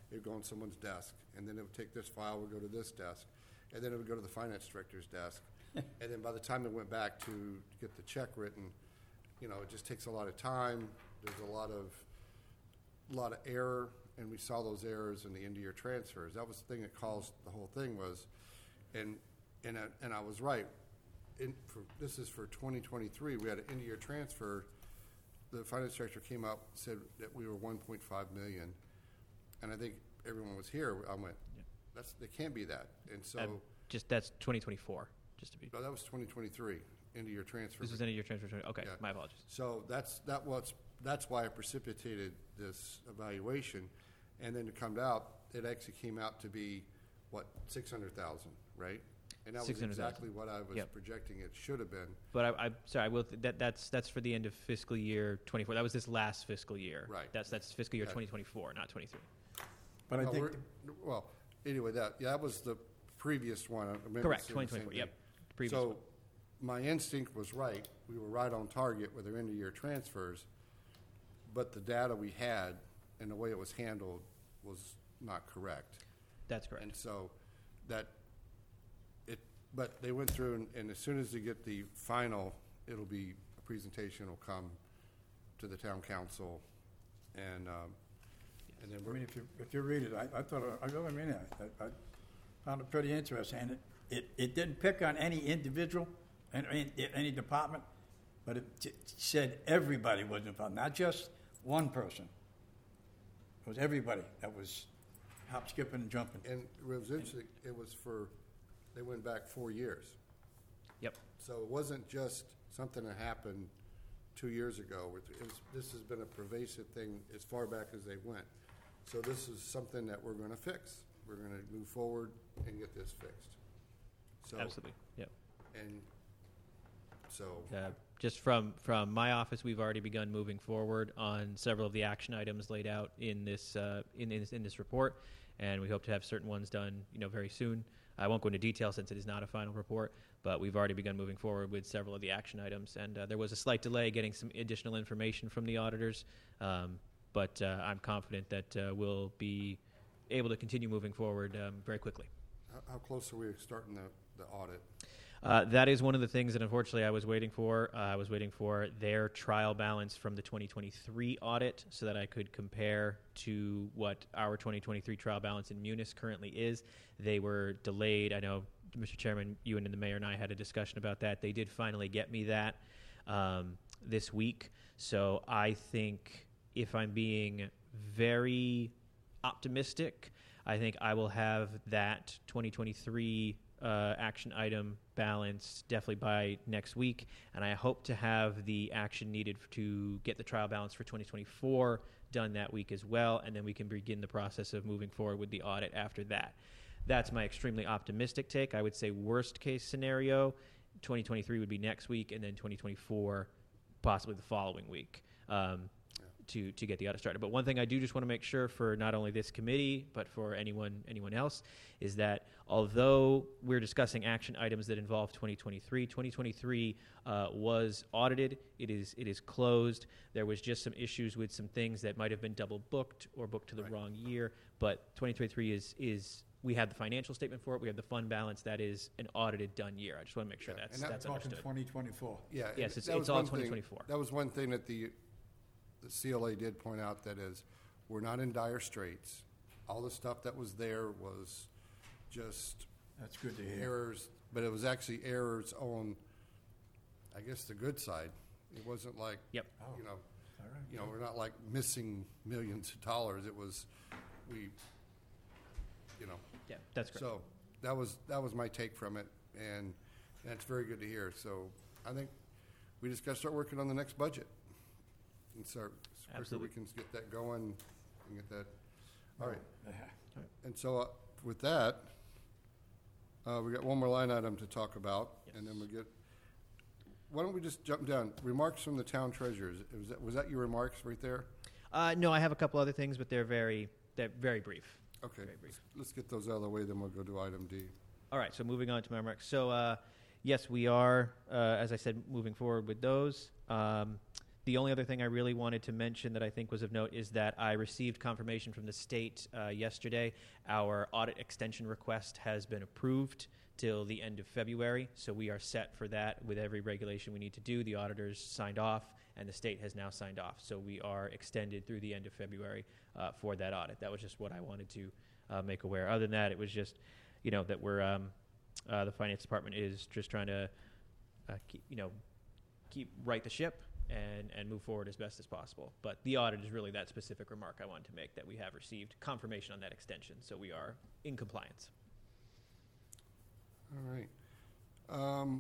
S1: it would go on someone's desk, and then it would take this file, would go to this desk, and then it would go to the finance director's desk. And then by the time it went back to get the check written, you know, it just takes a lot of time. There's a lot of error, and we saw those errors in the end-of-year transfers. That was the thing that caused the whole thing was, and I was right. This is for 2023. We had an end-of-year transfer. The finance director came up, said that we were 1.5 million, and I think everyone was here. I went, they can't be that. And so
S3: that's 2024. Just to be.
S1: No, that was 2023 end-of-year transfer.
S3: This was end-of-year transfer. Okay,
S1: Yeah.
S3: my apologies.
S1: So that's why I precipitated this evaluation, and then it come out. It actually came out to be what 600,000, right? And that was
S3: 600,000.
S1: exactly what I was projecting it should have been.
S3: But I'm sorry. I will. That's for the end of fiscal year 24. That was this last fiscal year.
S1: Right.
S3: That's fiscal year 2024, not 23.
S2: But I think,
S1: Well, anyway, that was the previous one.
S3: Correct. 2024. Yep. Previous
S1: So
S3: one.
S1: my instinct was right. We were right on target with our end-of-year transfers, but the data we had and the way it was handled was not correct.
S3: That's correct.
S1: And so but they went through, and as soon as they get the final, it'll be, a presentation will come to the town council, and then
S2: I mean, if you read it, I thought, I found it pretty interesting. And it didn't pick on any individual and any department, but it said everybody was involved, not just one person. It was everybody that was hop, skipping, and jumping.
S1: And it was interesting, they went back 4 years.
S3: Yep.
S1: So it wasn't just something that happened 2 years ago. This has been a pervasive thing as far back as they went. So this is something that we're going to fix. We're going to move forward and get this fixed. So,
S3: Absolutely. Yep.
S1: And so,
S3: Just from my office, we've already begun moving forward on several of the action items laid out in this in this report, and we hope to have certain ones done, very soon. I won't go into detail since it is not a final report, but we've already begun moving forward with several of the action items, and there was a slight delay getting some additional information from the auditors, but I'm confident that we'll be able to continue moving forward very quickly.
S1: how close are we to starting the audit?
S3: That is one of the things that unfortunately I was waiting for. I was waiting for their trial balance from the 2023 audit so that I could compare to what our 2023 trial balance in Munis currently is. They were delayed. I know, Mr. Chairman, you and the mayor and I had a discussion about that. They did finally get me that this week. So I think, if I'm being very optimistic, I think I will have that 2023 action item balance definitely by next week, and I hope to have the action needed to get the trial balance for 2024 done that week as well, and then we can begin the process of moving forward with the audit after that. That's my extremely optimistic take. I would say worst case scenario, 2023 would be next week, and then 2024 possibly the following week. To get the audit started. But one thing I do just want to make sure for not only this committee, but for anyone else, is that although we're discussing action items that involve 2023 was audited. It is closed. There was just some issues with some things that might have been double booked or booked to the wrong year. But 2023 is we have the financial statement for it. We have the fund balance. That is an audited, done year. I just want to make sure that's
S2: talking
S3: understood.
S2: 2024.
S1: Yeah.
S3: Yes, it's
S1: that was
S3: all
S1: one thing-
S3: 2024.
S1: That was one thing that the CLA did point out, that is, we're not in dire straits. All the stuff that was there was just
S2: That's good to hear.
S1: errors, but it was actually errors on, I guess, the good side. It wasn't like,
S3: Yep.
S1: you know,
S2: All right.
S1: we're not like missing millions of dollars. It was,
S3: Yeah, that's correct.
S1: So that was my take from it, and that's very good to hear. So I think we just got to start working on the next budget, and start
S3: Absolutely.
S1: we can get that going and get that. All right.
S2: Yeah.
S1: And so with that, we got one more line item to talk about, and then we get. Why don't we just jump down? Remarks from the town treasurers. Was that your remarks right there?
S3: No, I have a couple other things, but they're very brief.
S1: Okay.
S3: Very brief.
S1: Let's get those out of the way, then we'll go to item D.
S3: All right, so moving on to my remarks. So, yes, we are, as I said, moving forward with those. The only other thing I really wanted to mention that I think was of note is that I received confirmation from the state yesterday. Our audit extension request has been approved till the end of February, so we are set for that with every regulation we need to do. The auditors signed off, and the state has now signed off, so we are extended through the end of February for that audit. That was just what I wanted to make aware. Other than that, it was just, that we're the finance department is just trying to keep right the ship and move forward as best as possible. But the audit is really that specific remark I wanted to make, that we have received confirmation on that extension, so we are in compliance.
S1: All right.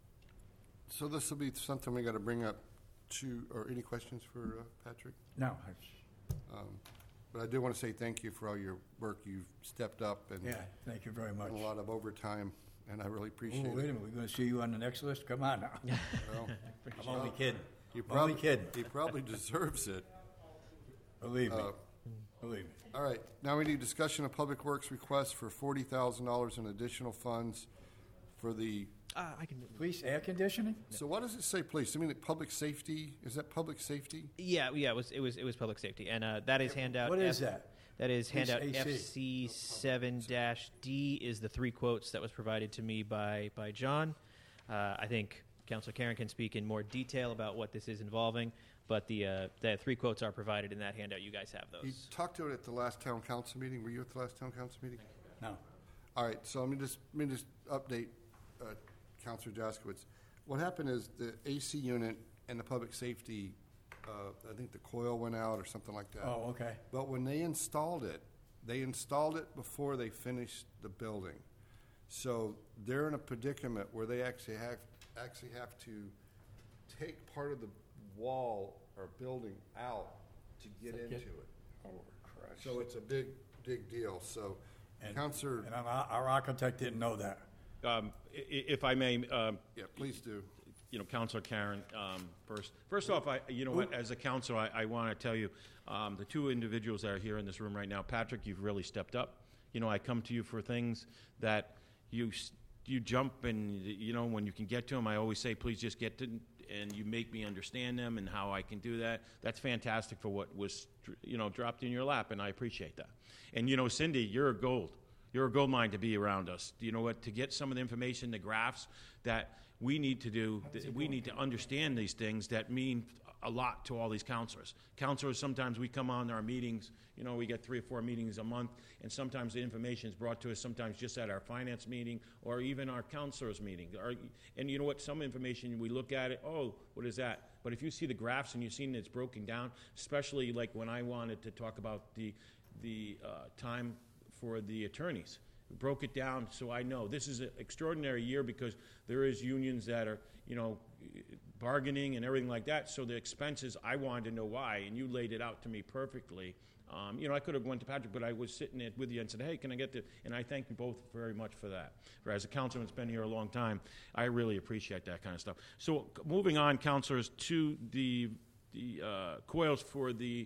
S1: So this will be something we got to bring up or any questions for Patrick?
S2: No.
S1: But I do want to say thank you for all your work. You've stepped up and
S2: Yeah, thank you very much.
S1: done a lot of overtime, and I really appreciate
S2: Oh, wait a
S1: it.
S2: minute, we're going to see you on the next list? Come on now.
S1: Well,
S2: I'm only kidding.
S1: he
S2: Only kidding.
S1: He probably deserves it.
S2: Believe me. Believe me.
S1: All right, now we need discussion of Public Works request for $40,000 in additional funds for the,
S3: I can.
S2: Police air conditioning?
S1: so what does it say, police? I mean, public safety, is that public safety?
S3: Yeah. It was public safety, and that is handout.
S2: What is that?
S3: That is
S2: Police
S3: handout
S2: AC.
S3: FC7-D is the 3 quotes that was provided to me by John. I think Councilor Karen can speak in more detail about what this is involving, but the 3 quotes are provided in that handout. You guys have
S1: You
S3: those.
S1: talked to it at the last town council meeting. Were you at the last town council meeting?
S2: No.
S1: All right, so let me just update Councilor Jaskowitz. What happened is the AC unit and the public safety, I think the coil went out or something like that.
S2: Oh, okay.
S1: But when they installed it before they finished the building. So they're in a predicament where they actually have to take part of the wall or building out to get into it.
S2: Oh, Christ.
S1: So it's a big deal. So Councilor,
S2: And our architect didn't know that.
S9: If I may,
S1: yeah, please do.
S9: Councilor Karen, first off, as a counselor, I want to tell you, the 2 individuals that are here in this room right now, Patrick, you've really stepped up. I come to you for things that you jump and, when you can get to them, I always say, please just get to, and you make me understand them and how I can do that. That's fantastic for what was, dropped in your lap, and I appreciate that. And, Cindy, you're a gold. You're a gold mine to be around us. You know what? To get some of the information, the graphs that we need to do, we need to understand these things that mean a lot to all these counselors. Counselors, sometimes we come on our meetings, we get 3 or 4 meetings a month, and sometimes the information is brought to us, sometimes just at our finance meeting or even our counselors meeting. And you know what? Some information, we look at it, oh, what is that? But if you see the graphs and you've seen it's broken down, especially like when I wanted to talk about the time for the attorneys. We broke it down so I know. This is an extraordinary year because there is unions that are, bargaining and everything like that. So the expenses, I wanted to know why, and you laid it out to me perfectly. I could have went to Patrick, but I was sitting there with you and said, hey, can I get the, and I thank you both very much for that. As a councilman that's been here a long time, I really appreciate that kind of stuff. So moving on, councilors, to the coils for the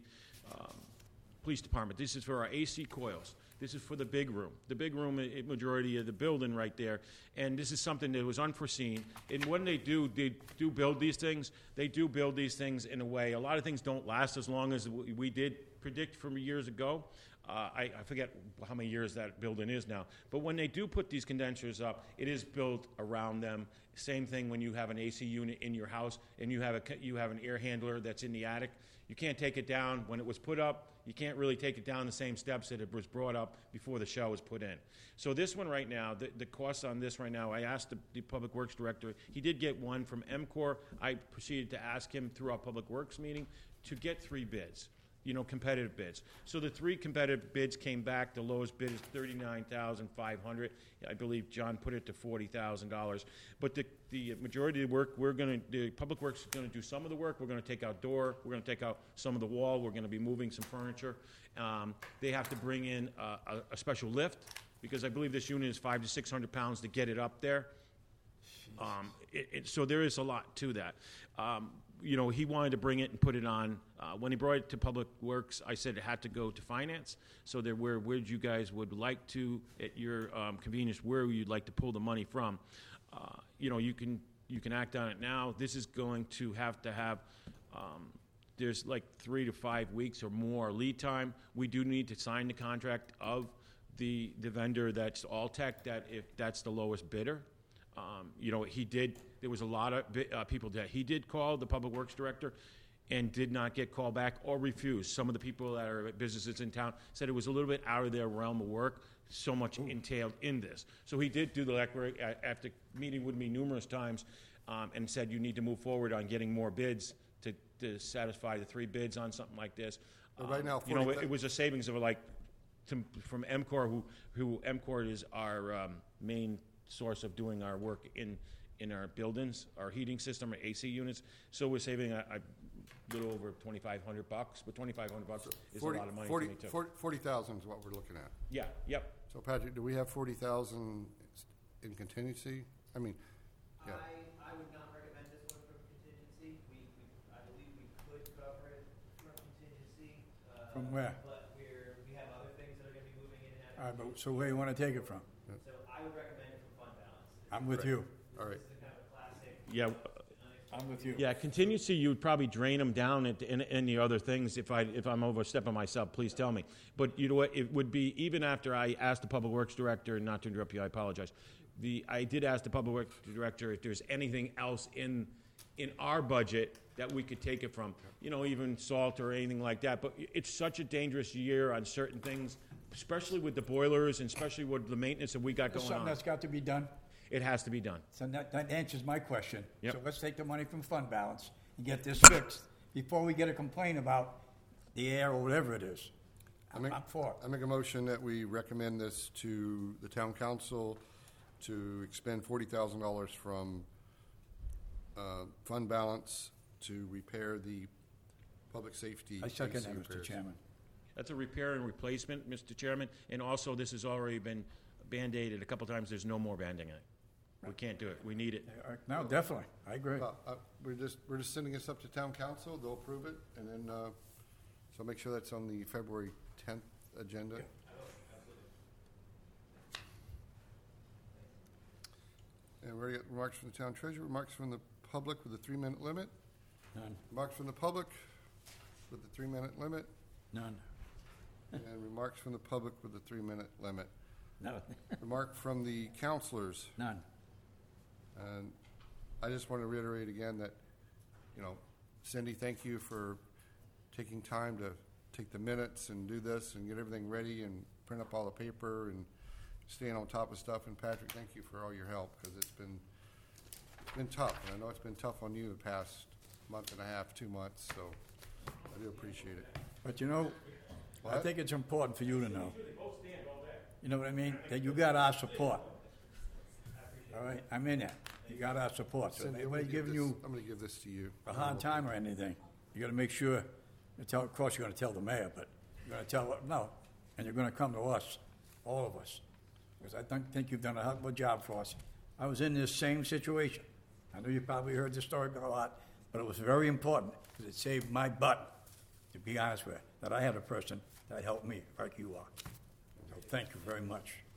S9: police department. This is for our AC coils. This is for the big room. The big room, a majority of the building right there. And this is something that was unforeseen. And when they do build these things, they do build these things in a way. A lot of things don't last as long as we did predict from years ago. I forget how many years that building is now. But when they do put these condensers up, it is built around them. Same thing when you have an AC unit in your house and you have an air handler that's in the attic. You can't take it down. When it was put up, you can't really take it down the same steps that it was brought up before the shell was put in. So this one right now, the cost on this right now, I asked the Public Works Director. He did get one from MCOR. I proceeded to ask him through our Public Works meeting to get 3 bids. Competitive bids. So the 3 competitive bids came back. The lowest bid is $39,500. I believe John put it to $40,000. But the majority of the work, the Public Works is going to do some of the work. We're going to take out door. We're going to take out some of the wall. We're going to be moving some furniture. They have to bring in a special lift because I believe this unit is 500 to 600 pounds to get it up there. So there is a lot to that. He wanted to bring it and put it on. When he brought it to Public Works, I said it had to go to Finance. So where you guys would like to, at your convenience, where you'd like to pull the money from. You can act on it now. This is going to have There's like 3 to 5 weeks or more lead time. We do need to sign the contract of the vendor that's Alltech, that if that's the lowest bidder. There was a lot of people that he did call, the Public Works Director, and did not get called back or refused. Some of the people that are at businesses in town said it was a little bit out of their realm of work, so much entailed in this. So he did do the legwork after meeting with me numerous times and said you need to move forward on getting more bids to satisfy the 3 bids on something like this.
S1: But right now,
S9: it was a savings of from EMCOR, who EMCOR is our main source of doing our work in our buildings, our heating system, our AC units. So we're saving a little over $2,500, but $2,500 is a lot of money to me too.
S1: 40,000 is what we're looking at.
S9: Yeah, yep.
S1: So Patrick, do we have 40,000 in contingency? I mean, yeah.
S4: I would not recommend this one from contingency. I believe we could cover it from contingency.
S2: From where?
S4: But we have other things that are gonna be moving in and
S2: All
S4: out.
S2: right, but so where you want to take it from?
S4: So I would recommend it from fund balance.
S2: I'm with you.
S1: All right.
S4: This is kind of a classic.
S9: Yeah.
S2: I'm with you.
S9: Yeah, contingency, you would probably drain them down in the other things. If I'm overstepping myself, please tell me. But you know what, it would be, even after I asked the Public Works Director, not to interrupt you, I apologize. I did ask the Public Works Director if there's anything else in our budget that we could take it from, even salt or anything like that. But it's such a dangerous year on certain things, especially with the boilers and especially with the maintenance that we got
S2: There's
S9: going
S2: something
S9: on.
S2: that's got to be done.
S9: It has to be done.
S2: So that answers my question.
S9: Yep.
S2: So let's take the money from fund balance and get this fixed before we get a complaint about the air or whatever it is. I'm for it.
S1: I make a motion that we recommend this to the town council to expend $40,000 from fund balance to repair the public safety.
S2: I second
S1: AC
S2: that, Mr.
S1: repairs.
S2: Chairman.
S9: That's a repair and replacement, Mr. Chairman, and also this has already been Band-Aided a couple times. There's no more banding it. We can't do it. We need it.
S2: No, definitely. I agree.
S1: We're just sending this up to town council. They'll approve it, and then so make sure that's on the February 10th agenda. And we're going to get remarks from the town treasurer, remarks from the public with a 3-minute limit,
S2: None.
S1: remarks from the public with a 3-minute limit,
S2: None.
S1: and remarks from the public with a 3-minute limit.
S2: No.
S1: Remark from the counselors.
S2: None.
S1: And I just want to reiterate again that, Cindy, thank you for taking time to take the minutes and do this and get everything ready and print up all the paper and staying on top of stuff. And Patrick, thank you for all your help, because it's been tough. And I know it's been tough on you the past month and a half, 2 months, so I do appreciate it.
S2: But I think it's important for you to know. You know what I mean? That you got our support. All right? I'm in it. You got our support. So
S1: Cindy,
S2: if anybody giving you
S1: I'm going to give this to you.
S2: a hard time or anything, you got to make sure, of course, you're going to tell the mayor, but you're going to tell, no, and you're going to come to us, all of us, because I think you've done a hell of a job for us. I was in this same situation. I know you probably heard this story a lot, but it was very important, because it saved my butt, to be honest with you, that I had a person that helped me, like you are. So thank you very much.